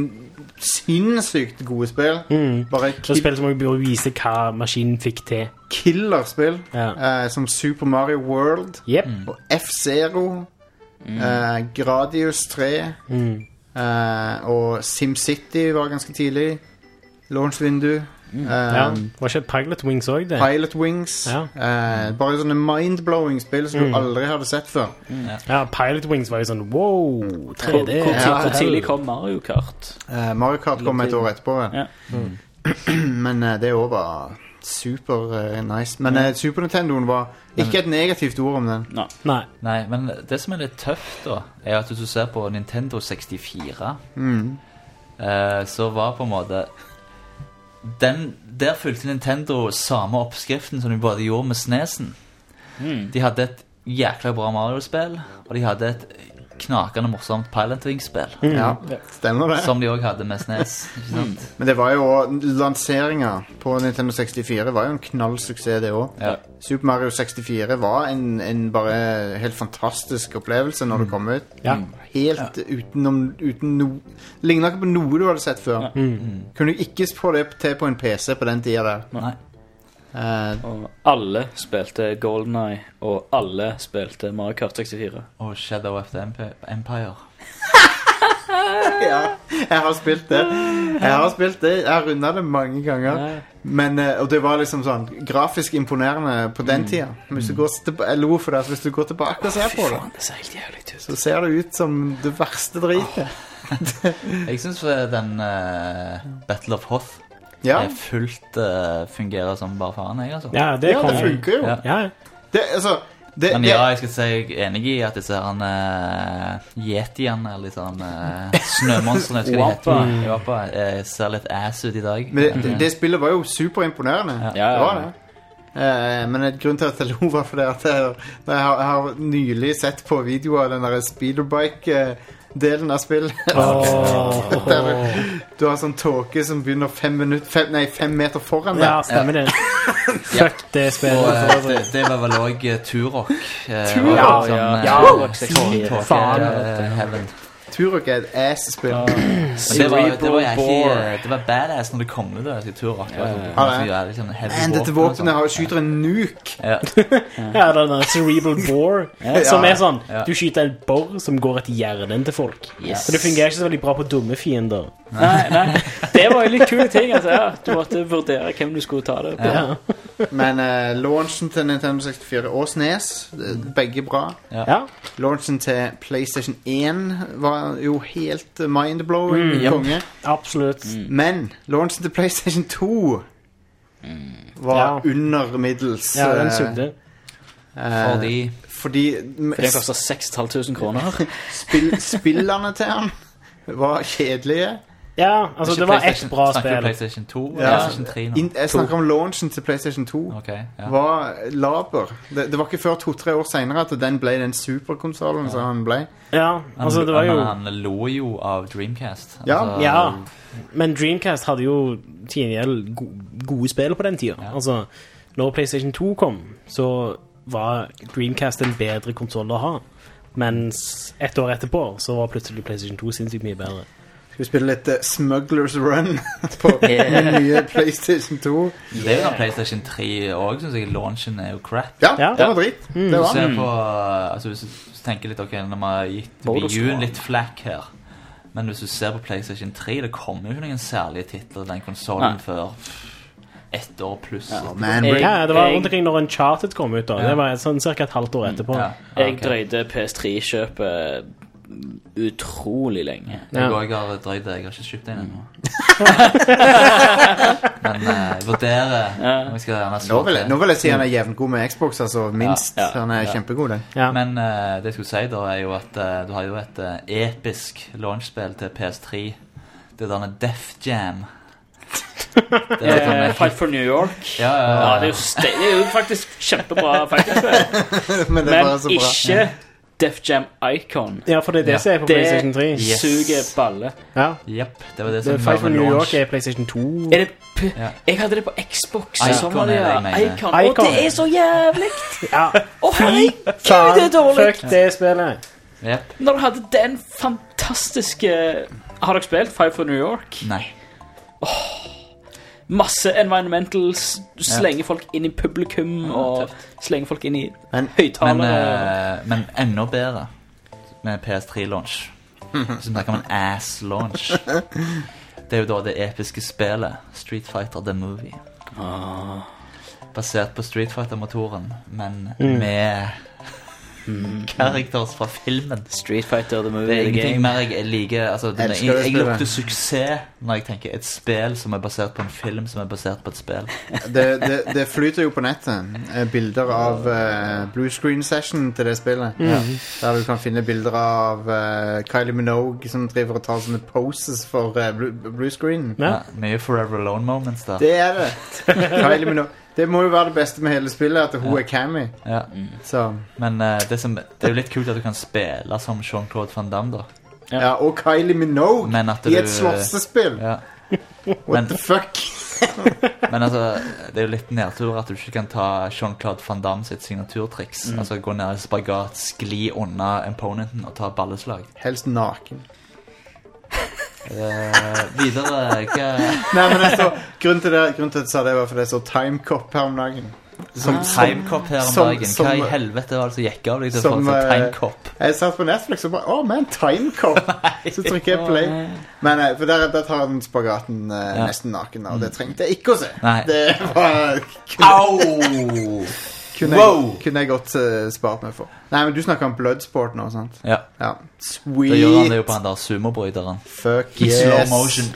sinnssykt gode spill. Mm. Bare kill- spill som burde vise hva maskinen fikk til. Killerspill, ja. eh, som Super Mario World, yep. mm. og F-Zero, mm. eh, Gradius tre, mm. Uh, og SimCity var ganske tidlig. Launch-vindu. Um, Ja. Var ikke Pilot Wings også det? Pilot Wings. Ja. Uh, bare sånne mind-blowing spill som Mm. du aldri hadde sett før. Ja, Pilot Wings var jo sånn wow, tre Hvor, D. hvor, Ja, hvor tidlig hell. kom Mario Kart? Uh, Mario Kart kom et år etterpå, vel. Ja. Men uh, det òg var super uh, nice. Men uh, Super Nintendoen var ikke et negativt ord om den. Nei. Nei. Nei, men det som er litt tøft da, er at hvis du ser på Nintendo sekstifire, Mm. eh, så var på en måte den, der fulgte Nintendo samme oppskriften som de både gjorde med SNESen. Mm. De hadde et jækla bra Mario-spill, og de hadde et knakende morsomt Pilot Wings-spill, Ja, stemmer det. som de også hadde med SNES, ikke sant? Men det var jo også- lanseringen på Nintendo sekstifire var jo en knallsuksess, det òg. Ja. Super Mario sekstifire var en, en bare helt fantastisk opplevelse når det kom ut. Ja. Helt utenom uten no, lignet ikke på noe du hadde sett før. Mm. Kunne du ikke få det til på en P C på den tida der. Nei. Eh, Og alle spilte GoldenEye, og alle spilte Mario Kart sekstifire. Og Shadow of the Empi- Empire. ja, jeg har spilt det. Jeg har spilt det. Jeg har rundet det mange ganger. Ja. Men, eh, og det var liksom sånn grafisk imponerende på den tida. Men hvis du går tilba- jeg lo for det at hvis du går tilbake og ser på det, Faen, det ser helt jævlig ut. så ser det ut som det verste dritet. Jeg synes den eh, Battle of Hoth Ja, er fullt eh, fungerer som bare faen, jeg, altså. Ja, det ja, kom det funker jo. Ja. Ja, Det, altså, det, Men det, ja, jeg skal si jeg er enig i at disse her uh, yetiene, eller sånn uh, snømonstrene, skal de hete, Wappa. Wappa, eh, ser litt ass ut i dag. men det, det, det spillet var jo superimponerende. Ja. Ja, Det ja. var det. Eh, men et grunn til at jeg lo var fordi at jeg, jeg, har, jeg har nylig sett på videoer av den der speederbike-delen av spillet. Åh. Der du, du har sånn tåke som begynner fem, minutter, fem, nei, fem meter foran Ja, deg. stemmer det. Fuck det Og spillet. eh, det, det var vel også Turok. Uh, Turok, ja. Ja, sekstitre. faen. Heaven. Turok er et ass-spill. Men det var, det var jeg Cerebral ikke, bore. det var badass når det kom ut, da, jeg sier Turok. Det var sånn- Ja, det. så jævlig sånn heavy Men dette våpen og våpenet har- skyter en nuke. sånn. Ja. Ja, den der cerebral bore, som er sånn, Ja. du skyter en bor som går etter hjernen til folk. Yes. Så det fungerer ikke så veldig bra på dumme fiender. Nei, nei. Det var jo litt kule ting. Altså, ja. Du måtte vurdere hvem du skulle ta det på. Ja. Men eh, launchen til Nintendo sekstifire og SNES, eh, begge bra. Ja. Launchen til PlayStation én var jo helt eh, mind-blowing. Mm, ja. Konge. Absolutt. Men launchen til PlayStation to var Ja. under middels. Ja, den eh, sugde. eh, Fordi fordi For det koster seks tusen fem hundre kroner. spill, spillene til han var kjedelige. Ja, altså Ikke det var ett PlayStation- bra snakker du spill. PlayStation to eller Ja. PlayStation tre nå? In, jeg snakker om launchen til PlayStation to. Ok, ja. Var laber. Det, det var ikke før to-tre år senere at den ble den superkonsollen som han ble. Ja, Han, altså det var jo... han, han lo jo av Dreamcast. Ja. Altså, Ja, men Dreamcast hadde jo til gjengjeld go gode spill på den tida. Ja. Altså, når PlayStation to kom, så var Dreamcast en bedre konsol å ha. Mens ett år etterpå, så var plutselig PlayStation to sinnssykt mye bedre. Skal vi spille litt eh, Smugglers Run på den nye PlayStation to? Det er jo den PlayStation tre også, synes jeg. Launchen er jo crap. Ja, Ja. det var dritt. Det Du var ser den. på, altså hvis du tenker litt, ok, når man har gitt Bonus Wii U score. litt flack her, men hvis du ser på PlayStation tre, det kommer jo ikke noen særlige titler i den konsolen Nei. før ett år pluss. Oh, man, Jeg- Ja, det var jeg- rundt omkring når Uncharted kom ut da. Ja. Det var sånn cirka et halvt år etterpå. Ja, Jeg ok. drøyde P S tre-kjøpet utrolig lenge. Jeg Ja. også har drøyd det, jeg har ikke kjøpt den ennå. Men eh, jeg vurderer Ja. om jeg skal gjerne nå, slå vil jeg, til. nå vil jeg si han er jevngod med Xbox, altså minst. Ja, ja, Han er ja. kjempegod, den. Ja. Men eh, det jeg skulle si da er jo at eh, du har jo et eh, episk launchspill til P S tre. Det er denne Def Jam. Det er sånn, Eh, eh, Fight for New York. Ja, ja, Ja, ja. det er jo, ste- det er jo faktisk kjempebra fighting-spill. Men det er Men bare så bra. ikke Def Jam Icon. Ja, for det er det Ja. som er på Det- PlayStation tre. Yes. Suger balle. Ja. Jepp, det var det Det som er Fight for var New launch. York er PlayStation to. Er det p Ja. Jeg hadde det på Xbox. Icon sånn var det, er det jeg ja. mener. Icon. Og Icon. det er så jævlig! Ja. Å, herregud, det er dårlig! Fuck det spillet. Jepp. Når du hadde den fantastiske Har dere spilt Fight for New York? Nei. Masse environmentals. Du slenger folk inn i publikum og slenger folk inn i Men- Men, høyttalere. eh, men enda bedre med P S tre launch. Så snakker man ass launch. Det er jo da det episke spillet Street Fighter The Movie. Ah. Basert på Street Fighter-motoren, men Mm. med characters fra filmen. Street Fighter The Movie. Det er The ingenting Game. mer jeg liker. Altså, det, Elsker jeg, det jeg spillet. lukter suksess når jeg tenker et spill som er basert på en film som er basert på et spill. Det, det, det flyter jo på nettet eh, bilder av eh, blue screen session til det spillet. Ja. Der du kan finne bilder av eh, Kylie Minogue som driver og tar sånne poses for eh, blue, blue screen. Ja. Ja, mye Forever Alone moments der. Det er det. Kylie Minogue. Det må jo være det beste med hele spillet, at hun Ja. er Cammy. Ja. Så, Men eh, det, som, det er jo litt kult at du kan spille som Jean-Claude Van Damme, da. Ja. ja, og Kylie Minogue Men at i du- et slåssespill. Ja. What Men, the fuck? men altså, det er jo litt nedtur at du ikke kan ta Jean-Claude Van Damme sitt signaturtriks. Mm. Altså gå ned i spagat, skli unna opponenten og ta balleslag. Helst naken. Eh, videre hva Nei, men jeg så, grunnen til det, grunnen til at jeg sa det var fordi jeg så Timecop her om dagen. Som timecop her om som- dagen. som- Hva i helvete var det som gikk av deg til som, for å få eh, timecop? Jeg satt på Netflix og bare, åh, oh, man, Timecop. Så trykker jeg play. Men eh, for der, der tar den spagaten eh, Ja. nesten naken, og det trengte jeg ikke å se. Nei. Det var... Kunne, Au! kunne, Wow! jeg, kunne jeg godt uh, spart meg for. Nei, men du snakker om Bloodsport nå, sant? Ja, Ja. da gjør han det jo Sweet. på han der sumobryteren. Fuck I yes. slow motion.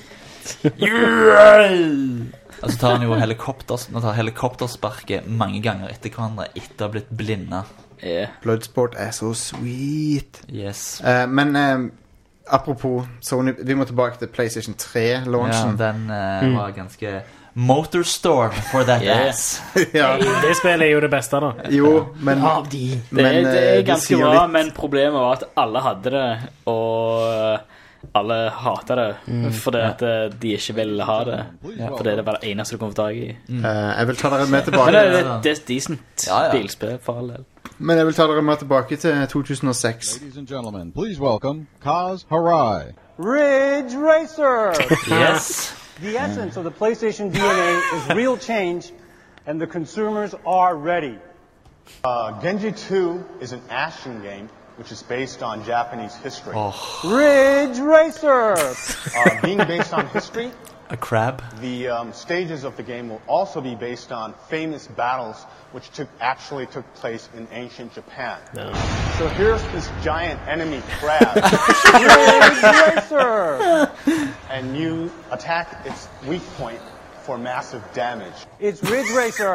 Og så tar han jo helikopter, han tar helikoptersparket mange ganger etter hverandre etter å ha blitt blinda. Ja. Bloodsport er så sweet. Yes. Eh, men eh, apropos Sony, vi må tilbake til PlayStation Ja, tre-launchen. den eh, var ganske motorstorm for that Yeah. ass. Ja, Det spillet er jo det beste, da. jo, men... Av de. Det, men, det eh, er ganske sier bra, litt- men problemet var at alle hadde det, og alle hatet det, fordi at eh, de ikke ville ha det, fordi det var det eneste du kom få tak i. eh, jeg vil ta dere med Men tilbake. det, det, det er decent Ja, ja. bilspill for all del. Men jeg vil ta dere med tilbake til to tusen og seks. Ladies and gentlemen, please welcome Kaz Harai. Ridge Racer! Yes. The essence of the PlayStation D N A is real change, and the consumers are ready. Uh, Genji two is an action game which is based on Japanese history. Ridge Racer! Uh, being based on history, A crab. the um, stages of the game will also be based on famous battles which took, actually took place in ancient Japan. So here's this giant enemy crab, Ridge Racer! and you attack its weak point for massive damage. It's Ridge Racer!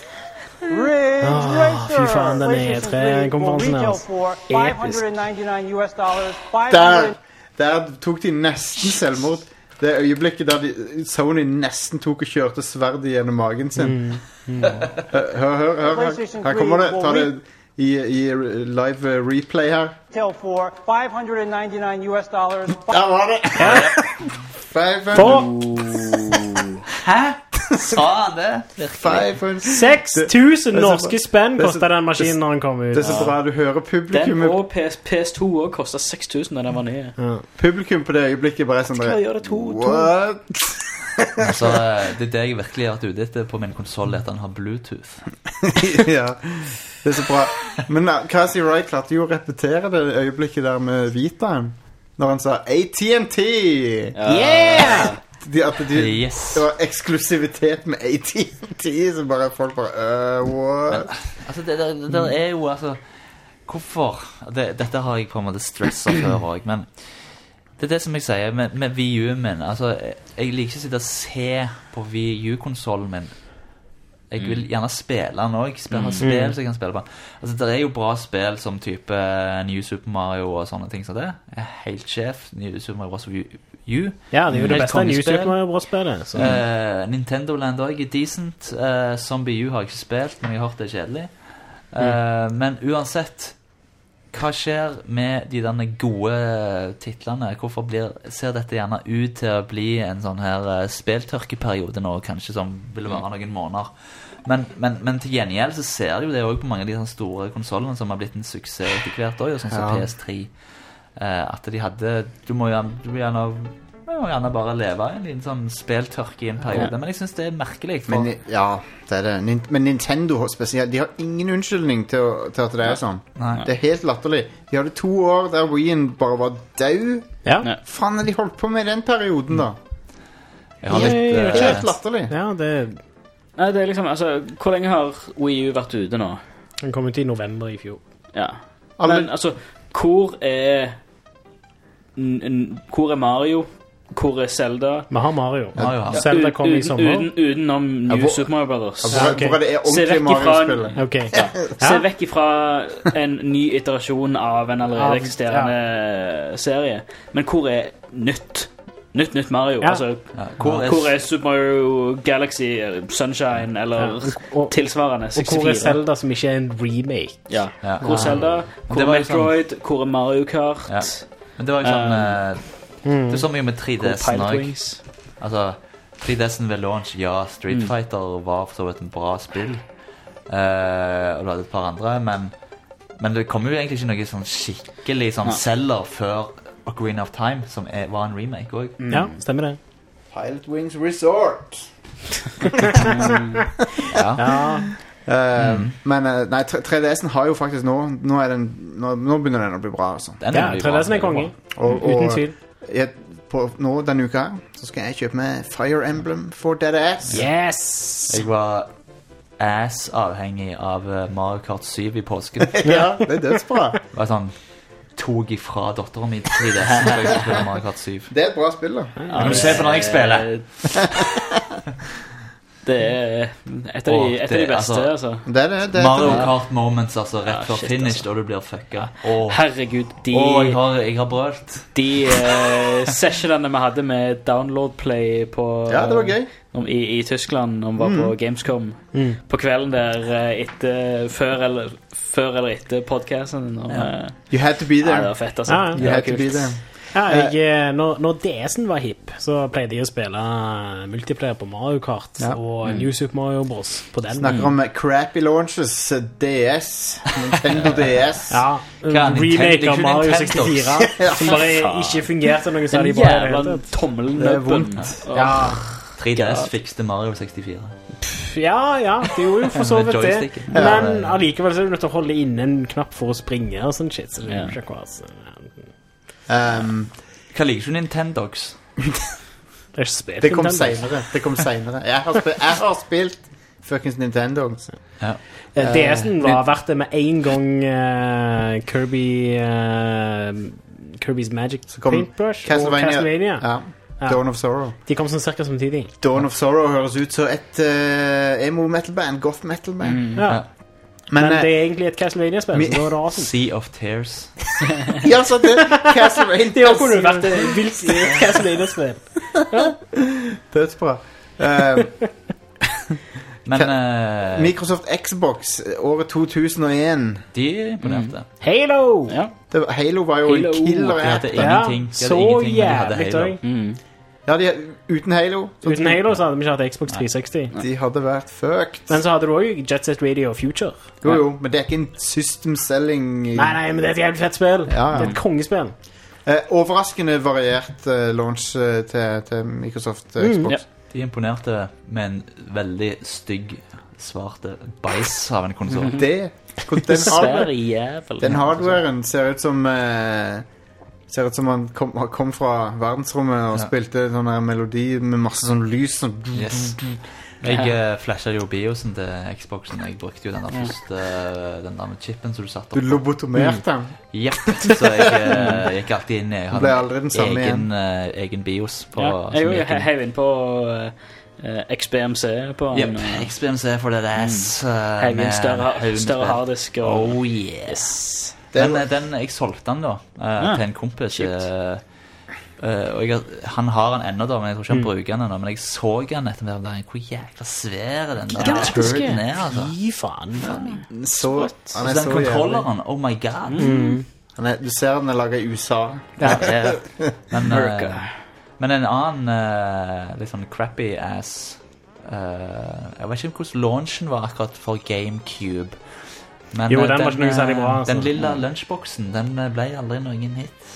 Ridge Racer! fy faen, den E PlayStation three will tre-konferansen retail hans. for five hundred ninety-nine U S dollars. Der, der tok de nesten selvmord. Det øyeblikket der de, Sony nesten tok og kjørte sverdet gjennom magen sin. Hør, hør, hør, hør. Her, her kommer det. Ta det i, i live uh, replay her. Retail for five hundred ninety-nine U S dollars. Der var det! Five For hundred- Hæ? Sa han det? Virkelig? five hundred- seks tusen Det er så norske bra. spenn Det er så- kosta den maskinen når den kom ut. Det er så bra, du hører Den publikum, og PS, P S to også kostet seks tusen da den var ny. publikum på det øyeblikket bare er sånn Hva gjør det to? to? What? Så eh, det er det jeg virkelig har vært ute etter på min konsoll, at han har Bluetooth. Ja, det er så bra. Men uh, Cassie Wright klarte jo å repetere det øyeblikket der med Vitaen. Når han sa A T and T. Yeah! De, at de, Yes. det var eksklusivitet med A T and T, så bare folk bare uh, what? Altså, det, det, det er jo, altså hvorfor? Det, dette har jeg på en måte stresset før også, men det er det som jeg sier med, med Wii U min. Altså, jeg liker ikke å sitte og se på Wii U-konsolen min. Jeg vil gjerne spille den også. Spille, ha spill så jeg kan spille på. Altså, det er jo bra spill som type New Super Mario og sånne ting som det. Jeg er helt sjef. New Super Mario Bros. U. Ja, det er jo det Helt beste New kongespill. Super Mario Bros-spillet. så- Eh, Nintendo Land også er decent. Eh, Zombie U har jeg ikke spilt, men jeg har hørt det er kjedelig. Eh, Men uansett, hva skjer med de derne gode titlene? Hvorfor blir, ser dette gjerne ut til å bli en sånn her uh, speltørkeperiode nå, kanskje som vil vare noen måneder? Men, men, men til gjengjeld så ser du jo det også på mange av de sånne store konsolene som har blitt en suksess etter hvert også, sånn som Ja. P S tre. Eh, at de hadde Du må jo du må gjerne, du må gjerne bare leve i en liten sånn speltørke i en periode. Men jeg synes det er merkelig. For, Men, ja, det er det. Nin- Men Nintendo spesielt, de har ingen unnskyldning til, å, til at det er sånn. Nei. Det er helt latterlig. De hadde to år der Wien bare var død. Ja. Ja. Faen har de holdt på med i den perioden, da? Jeg har litt... Det er Uh, helt latterlig. Ja, det, Nei, det er liksom, altså, hvor lenge har Wii U vært ute nå? den kom ut i november i fjor. Ja. Alle- Men altså, hvor er n- n- Hvor er Mario? Hvor er Zelda? Vi har Mario. Mario har. Zelda kom i Uten- sommer. Uten, utenom New hvor- Super Mario Brothers. Hvor, Ja, ok. hvor er det er Se ordentlig vekk ifra- Mario-spillet? Ok. Se Ja. vekk ifra en ny iterasjon av en allerede Av- eksisterende serie. Men hvor er nytt? Nytt, nytt Mario. Ja. Altså, ja. Hvor er... hvor er Super Mario Galaxy, Sunshine eller Ja. Og- tilsvarende? Og hvor er sekstifire. Zelda som ikke er en remake? Ja. Ja. Hvor er Zelda? Det Hvor var er jo sånn- Metroid? Hvor er Mario Kart? Ja. Men det var jo sånn... Uh, det er så mye med tre Hvor er D S-en Pilot også. Wings? Altså, tre D S-en ved launch, ja, Street Mm. Fighter var for så vidt en bra spill. Uh, og du hadde et par andre, men, men det kom jo egentlig ikke noe sånn skikkelig sånn Ja. selger før Ocarina of Time, som er, var en remake også. Ja, stemmer det. Pilot Wings Resort. Ja. Ja, Eh, Men eh, nei, tre D S-en har jo faktisk nå Nå, er den, nå, nå begynner den å bli bra, altså. Den ja veldig tre bra, D S-en er veldig konge. bra. Og, Uten og tvil. jeg, på, nå denne uka her så skal jeg kjøpe meg Fire Emblem for D D S. Yes! Jeg var ass-avhengig av eh, Mario Kart syv i påsken. Ja, det er dødsbra. Det var sånn, tog ifra dotteren min til tre D S-en for jeg skulle spille Mario Kart syv. Det er et bra spill, da. Kan du se på når jeg spiller? Det er et av de, Åh, et av det- de beste, altså- altså. Det er det. det er Mario det. Kart moments, altså, rett Ja, før shit, finished, altså. og du blir fucka. Åh, Herregud, de, Åh, jeg har, jeg har brølt. de uh, sessionene vi hadde med Download Play på, Ja, det var gøy. om, i, i Tyskland, når vi var på Gamescom. Mm. På kvelden der eh, etter, før, eller, før eller etter podcasten. Og, eh, You had to be ja, det there. var fett, altså. Ja, ja. Det You var had to kult. be there. Ja, jeg, eh, når, når D S-en var hipp, så pleide jeg å spille multiplayer på Mario Kart Ja. og New Super Mario Bros. på den. Snakker om eh, crappy launches. eh, D S. Nintendo D S. Ja, en Hva, Nintendo- remake av ikke Mario Nintendo. sekstifire som bare ikke fungerte noe Den særlig bra i det hele jævla tatt. Det er tommelnubben. vondt. Åh. Ja, tre D S fikste Mario sekstifire. ja, ja, det gjorde jo for så Med vidt det. joysticken. Men allikevel så er du nødt til å holde inne en knapp for å springe og sånn shit. Så det Ja. er jo ikke akkurat så- ja. Um, Hva liker du Nintendogs? Det er ikke spilt det kom Nintendo. senere. Det kom senere. Jeg har spilt, jeg har spilt fuckings Nintendo. Ja. Eh, D S-en var verdt det med en gang eh, Kirby eh, Kirby's Magic kom Paintbrush og Castlevania. Castlevania. Ja. Ja. Dawn of Sorrow. De kom sånn cirka samtidig. Dawn of Sorrow høres ut som et uh, emo-metal-band. Goth-metal-band. Ja. Ja. Men, Men eh, det er egentlig et Castlevania-spill, mi- så da er det awesome. Sea of Tears. ja, så det Castlevania. Det kunne jo vært et vilt Castlevania-spill. Dødsbra. Um, Men Ka- eh, Microsoft Xbox, året to tusen og én. de imponerte. Halo! Ja. Det var- Halo var jo Halo. en killer De hadde app. ingenting. Ja, De hadde så ingenting, men de hadde jævlig Halo. tøy. Mm. Ja, de, uten Halo så Uten Halo så hadde vi ikke hatt Xbox tre seksti. De hadde vært fucked. Men så hadde du også Jet Set Radio Future. Jo, jo, men det er ikke en system selling. Nei, nei, men det er et jævlig fett spill. Ja, ja. Det er et kongespill. Eh, overraskende variert eh, launch eh, til, til Microsoft eh, Xbox. ja. De imponerte med en veldig stygg, svarte bæsj av en konsoll. Det, den, Svær hardware, jævel. den hardwaren ser ut som eh, Ser ut som han kom, kom fra verdensrommet og Ja. spilte sånn her melodi med masse sånn lys. Sånn. Yes. Jeg uh, flashet jo biosen til Xboxen. Jeg brukte jo den der første Den der med chipen som du satte Du opp. lobotomerte han. Jepp. Så jeg uh, gikk alltid inn i Jeg Han ble hadde aldri den samme egen, uh, egen bios på Ja, jeg som er gikk jo inn. heiv inn på uh, X B M C på Jepp. en uh, X B M C for det ass. Uh, heiv inn større, med større haugspill. harddisk og Oh yes. Det Den, var- den, jeg solgte den da uh, Ja. til en kompis. Shit. Uh, uh, og jeg, han har den ennå, da, men jeg tror ikke han Mm. bruker den ennå. Men jeg så den etter der. der, Hvor jækla svær er den der Gigantiske. turden er, altså. Fy faen. Så, han er Altså, så den jævlig. kontrolleren, oh my god. Han er, du ser den er laget i U S A. Ja. Men, America. uh, men en annen uh, litt sånn crappy ass uh, Jeg vet ikke hvordan launchen var akkurat for GameCube. Men Jo, uh, den var ikke noe særlig bra, altså. den lille lunsjboksen, den uh, ble aldri noen hit.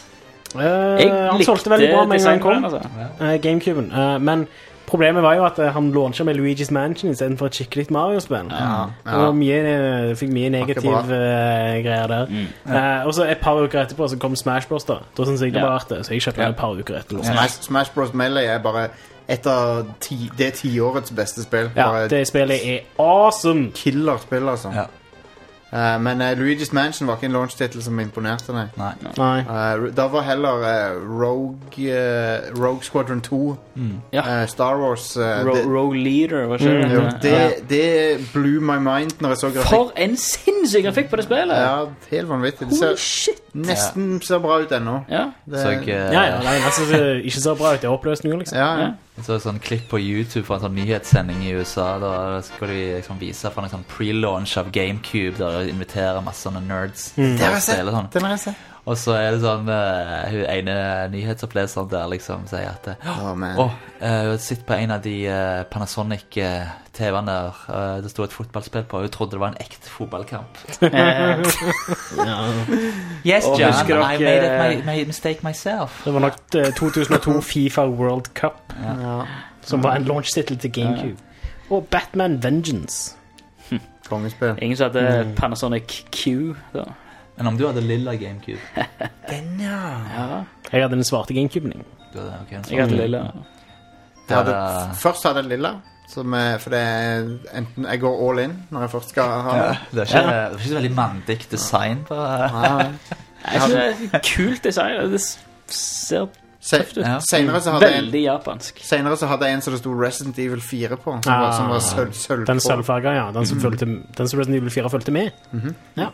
Uh, han solgte veldig bra med en gang han kom. Altså. Uh, Gamecuben. Uh, men problemet var jo at uh, han launchet med Luigi's Mansion i stedet for et skikkelig Mario-spill. Ja, ja. Og mye, uh, fikk mye negativ uh, greier der. Mm. Uh, og så et par uker etterpå så kom Smash Bros. Da, da synes jeg det ja. var artig, så jeg kjøpte ja. et par uker etter. Smash, Smash Bros. Melee er bare et av ti, det er tiårets beste spill. Ja, bare det spillet er awesome. Killerspill, altså. Ja. Uh, men uh, Luigi's Mansion var ikke en launch-titel som imponerte deg. Nei. Nei. Uh, da var heller uh, Rogue, uh, Rogue Squadron to, mm. ja. uh, Star Wars uh, Ro det, Rogue Leader, hva skjer mm, det? det, det blew my mind når jeg så grafikk. For en sinnssyk grafikk på det spillet! Ja, helt vanvittig. Det ser Holy shit! nesten ser bra ut ennå. Ja. Det, Så jeg, uh, Ja, ja, nei, altså, det ikke så bra ut, det er oppløsninger liksom. ja, ja. Jeg så et sånn klipp på YouTube fra en sånn nyhetssending i U S A. Da skal de liksom vise fra en sånn pre-launch av GameCube, der de inviterer masse sånne nerds Det til har å jeg sett. spille sånn. Den har jeg sett. Og så er det sånn uh, hun ene nyhetsoppleseren der liksom sier at Oh, man. Åh, uh, hun sitter på en av de uh, Panasonic uh, T V-ene der. Uh, det stod et fotballspill på. Hun trodde det var en ekte fotballkamp. Ja. Yes, Og John, husker I dere- made it my, my mistake myself. Det var nok uh, to tusen og to FIFA World Cup, Ja. som var en launch-titel til GameCube. Og Batman Vengeance. Kongespill. Ingen som hadde Panasonic Q da. Men om du hadde lilla GameCube Den, ja. Ja, Jeg hadde den svarte GameCuben. du hadde, okay, en jeg hadde sånn- lille. Jeg hadde, Ja, det- først hadde jeg lilla, som er, for det er enten jeg går all in når jeg først skal ha Ja, det. det er ikke, det er ikke så veldig mandig design på Ja. Jeg synes det er kult design. Det ser Se, tøft ut. Ja. senere, så hadde jeg en, Veldig japansk. senere så hadde jeg en som det stod Resident Evil fire på, som Ah. var, som var sølv, sølv Den på. sølvfarga, ja. Den som, fulgte, den som Resident Evil fire fulgte med. Ja.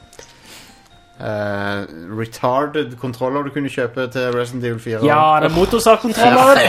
Eh, retarded kontroller du kunne kjøpe til Resident Evil fire. Ja, det er motorsagkontroller.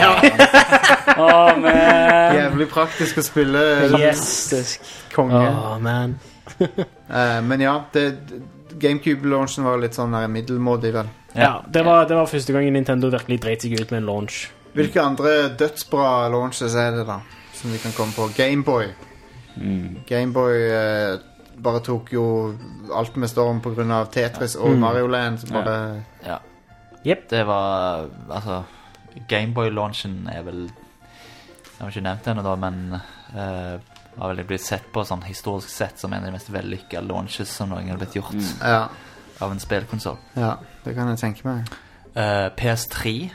Åh, man. Jævlig praktisk å spille Yes. konge. Åh, man. Eh, men ja, det, GameCube-launchen var litt sånn der middelmådig, vel. Ja, det var, det var første gang Nintendo virkelig dreit seg ut med en launch. Hvilke andre dødsbra launches er det da, som vi kan komme på? Gameboy. Gameboy eh, bare tok jo alt med storm på grunn av Tetris og Mario Land. Så bare... Ja. Jep. Det var altså Gameboy-launchen er vel Jeg har ikke nevnt det ennå, da, men uh, har vel blitt sett på sånn historisk sett som en av de mest vellykka launches som noen har blitt gjort Ja, av en spillkonsoll. ja, det kan jeg tenke meg. Uh, P S tre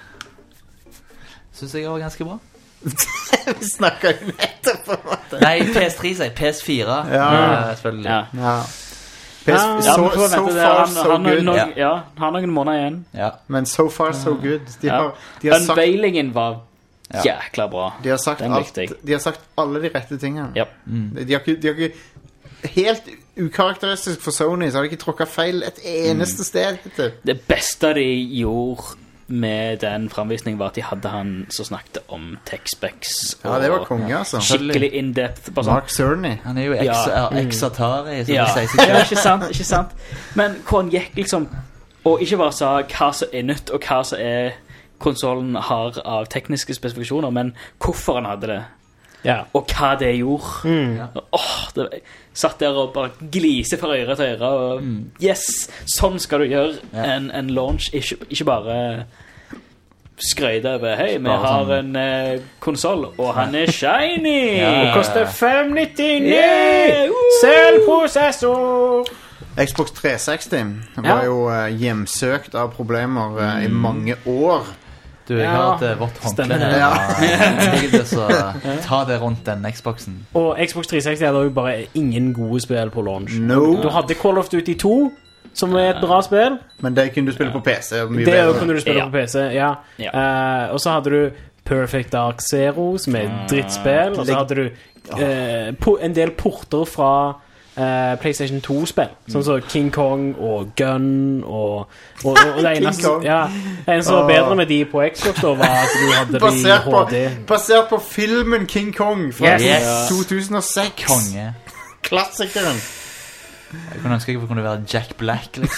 syns jeg var ganske bra. Vi snakker jo nettopp på en måte. Nei, P S tre sier P S fire. Ja. uh, selvfølgelig. Ja. Ja. Ja, Ja, so, men for å so vente, det, far, han, so han, good. no, Ja. ja, han har noen måneder igjen. Ja. Men so far, so good. De Ja. har, de har sagt, Unveilingen var Ja. jækla bra. de har sagt Den alt. likte jeg. De har sagt alle de rette tingene. Ja. De, har ikke, de har ikke helt ukarakteristisk for Sony, så har de ikke tråkket feil et eneste sted. Hittil. Det beste de gjorde med den framvisningen var at de hadde han som snakket om tech-specs. Ja, det var konge, altså. Skikkelig in-depth. Bare sånn. Mark Cerny. Han er jo Ja. ex-Atari, som Ja. de sier seg ja, selv. ikke sant, ikke sant. Men hvor han gikk liksom og ikke bare sa hva som er nytt, og hva som er konsolen har av tekniske spesifikasjoner, men hvorfor han hadde det, Ja. og hva det gjorde. Åh, det, jeg satt der og bare glise fra øre til øre, og yes, sånn skal du gjøre en, en launch, ikke, ikke bare skrøyde over, hei, vi bare har sånn- en uh, konsol, og han er shiny! Ja. Det koster fem nittioni! Yeah! Woo! Selvprosessor! Xbox tre seksti var Ja. jo uh, hjemsøkt av problemer uh, i mange år. Du, jeg Ja. har et eh, vått håndkle Stemmer det. her. Ja. Egentlig, så ta det rundt den Xboxen. Og Xbox tre seksti hadde jo bare ingen gode spill på launch. No. Du hadde Call of Duty to, som er et bra spill. Men det kunne du spille på P C. og Mye Det bedre. kunne du spille Ja. på P C, ja. Ja. Eh, og så hadde du Perfect Dark Zero, som er et drittspill. Og så hadde du eh, po- en del porter fra eh, PlayStation to-spill. Sånn som King Kong og Gun og, og, og, og det eneste, King Kong. ja, det eneste som var bedre med de på Xbox, da, var at du hadde de i Basert på, H D. basert på filmen King Kong fra Yes. to tusen og seks. Konge. Klassikeren. Jeg kunne ønske jeg kunne være Jack Black, liksom.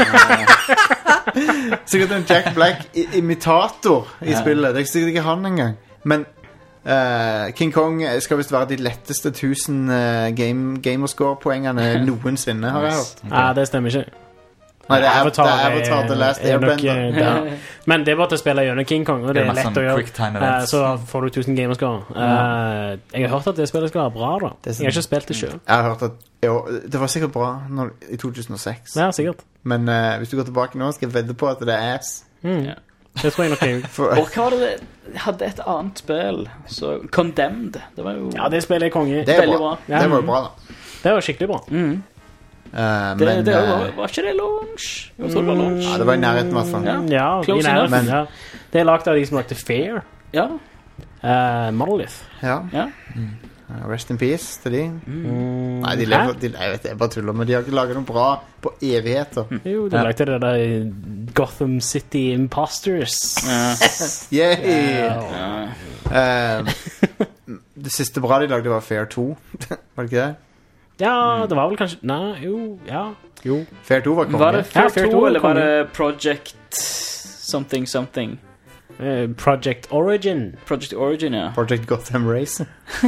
Sikkert en Jack Black-imitator i spillet. Det er sikkert ikke han engang. Men eh, King Kong skal visst være de letteste tusen uh, game, gamerscore-poengene noensinne, har jeg hørt. Nei, det stemmer ikke. Nei, det er Avatar, det er Avatar The Last Airbender. Ja. Men det er bare til å spille gjennom King Kong, og det, det er lett å gjøre. Uh, så får du tusen gamerscore. Uh, jeg har hørt at det spillet skal være bra, da. Jeg har ikke spilt det selv. Jeg har hørt at jo, det var sikkert bra når, i to tusen og seks. Ja, sikkert. Men uh, hvis du går tilbake nå, skal jeg vedde på at det er ass. Mm. Ja. Det tror jeg nok jeg For, Og hva var det det hadde et annet spill så Condemned det var jo Ja, det spillet er konge. Det er veldig bra, bra. ja. Det var jo bra da. Det var skikkelig bra. mm. uh, det, men, det var, uh, var ikke det launch? Jeg tror det var launch. Ja, det var i nærheten i hvert fall. Ja, ja Close i nærheten, men, ja. Det er lagt av de som lagde Fair. Ja. Uh, Monolith. Ja. Ja. Mm. Rest in peace til de. Mm. Nei, de lever, de, jeg vet, jeg bare tuller, men de har ikke laget noe bra på evigheter. Mm. Jo, de ja. lagde det der Gotham City Imposters. Yay! Ja. Uh, det siste bra de lagde var Fair to. Var det ikke det? Ja, det var vel kanskje... Nei, jo, ja. Jo. Fair to var konge. Var det Fair, ja, Fair to, to eller var konge. det Project something something? Uh, Project Origin. Project Origin, ja. Project Gotham Race.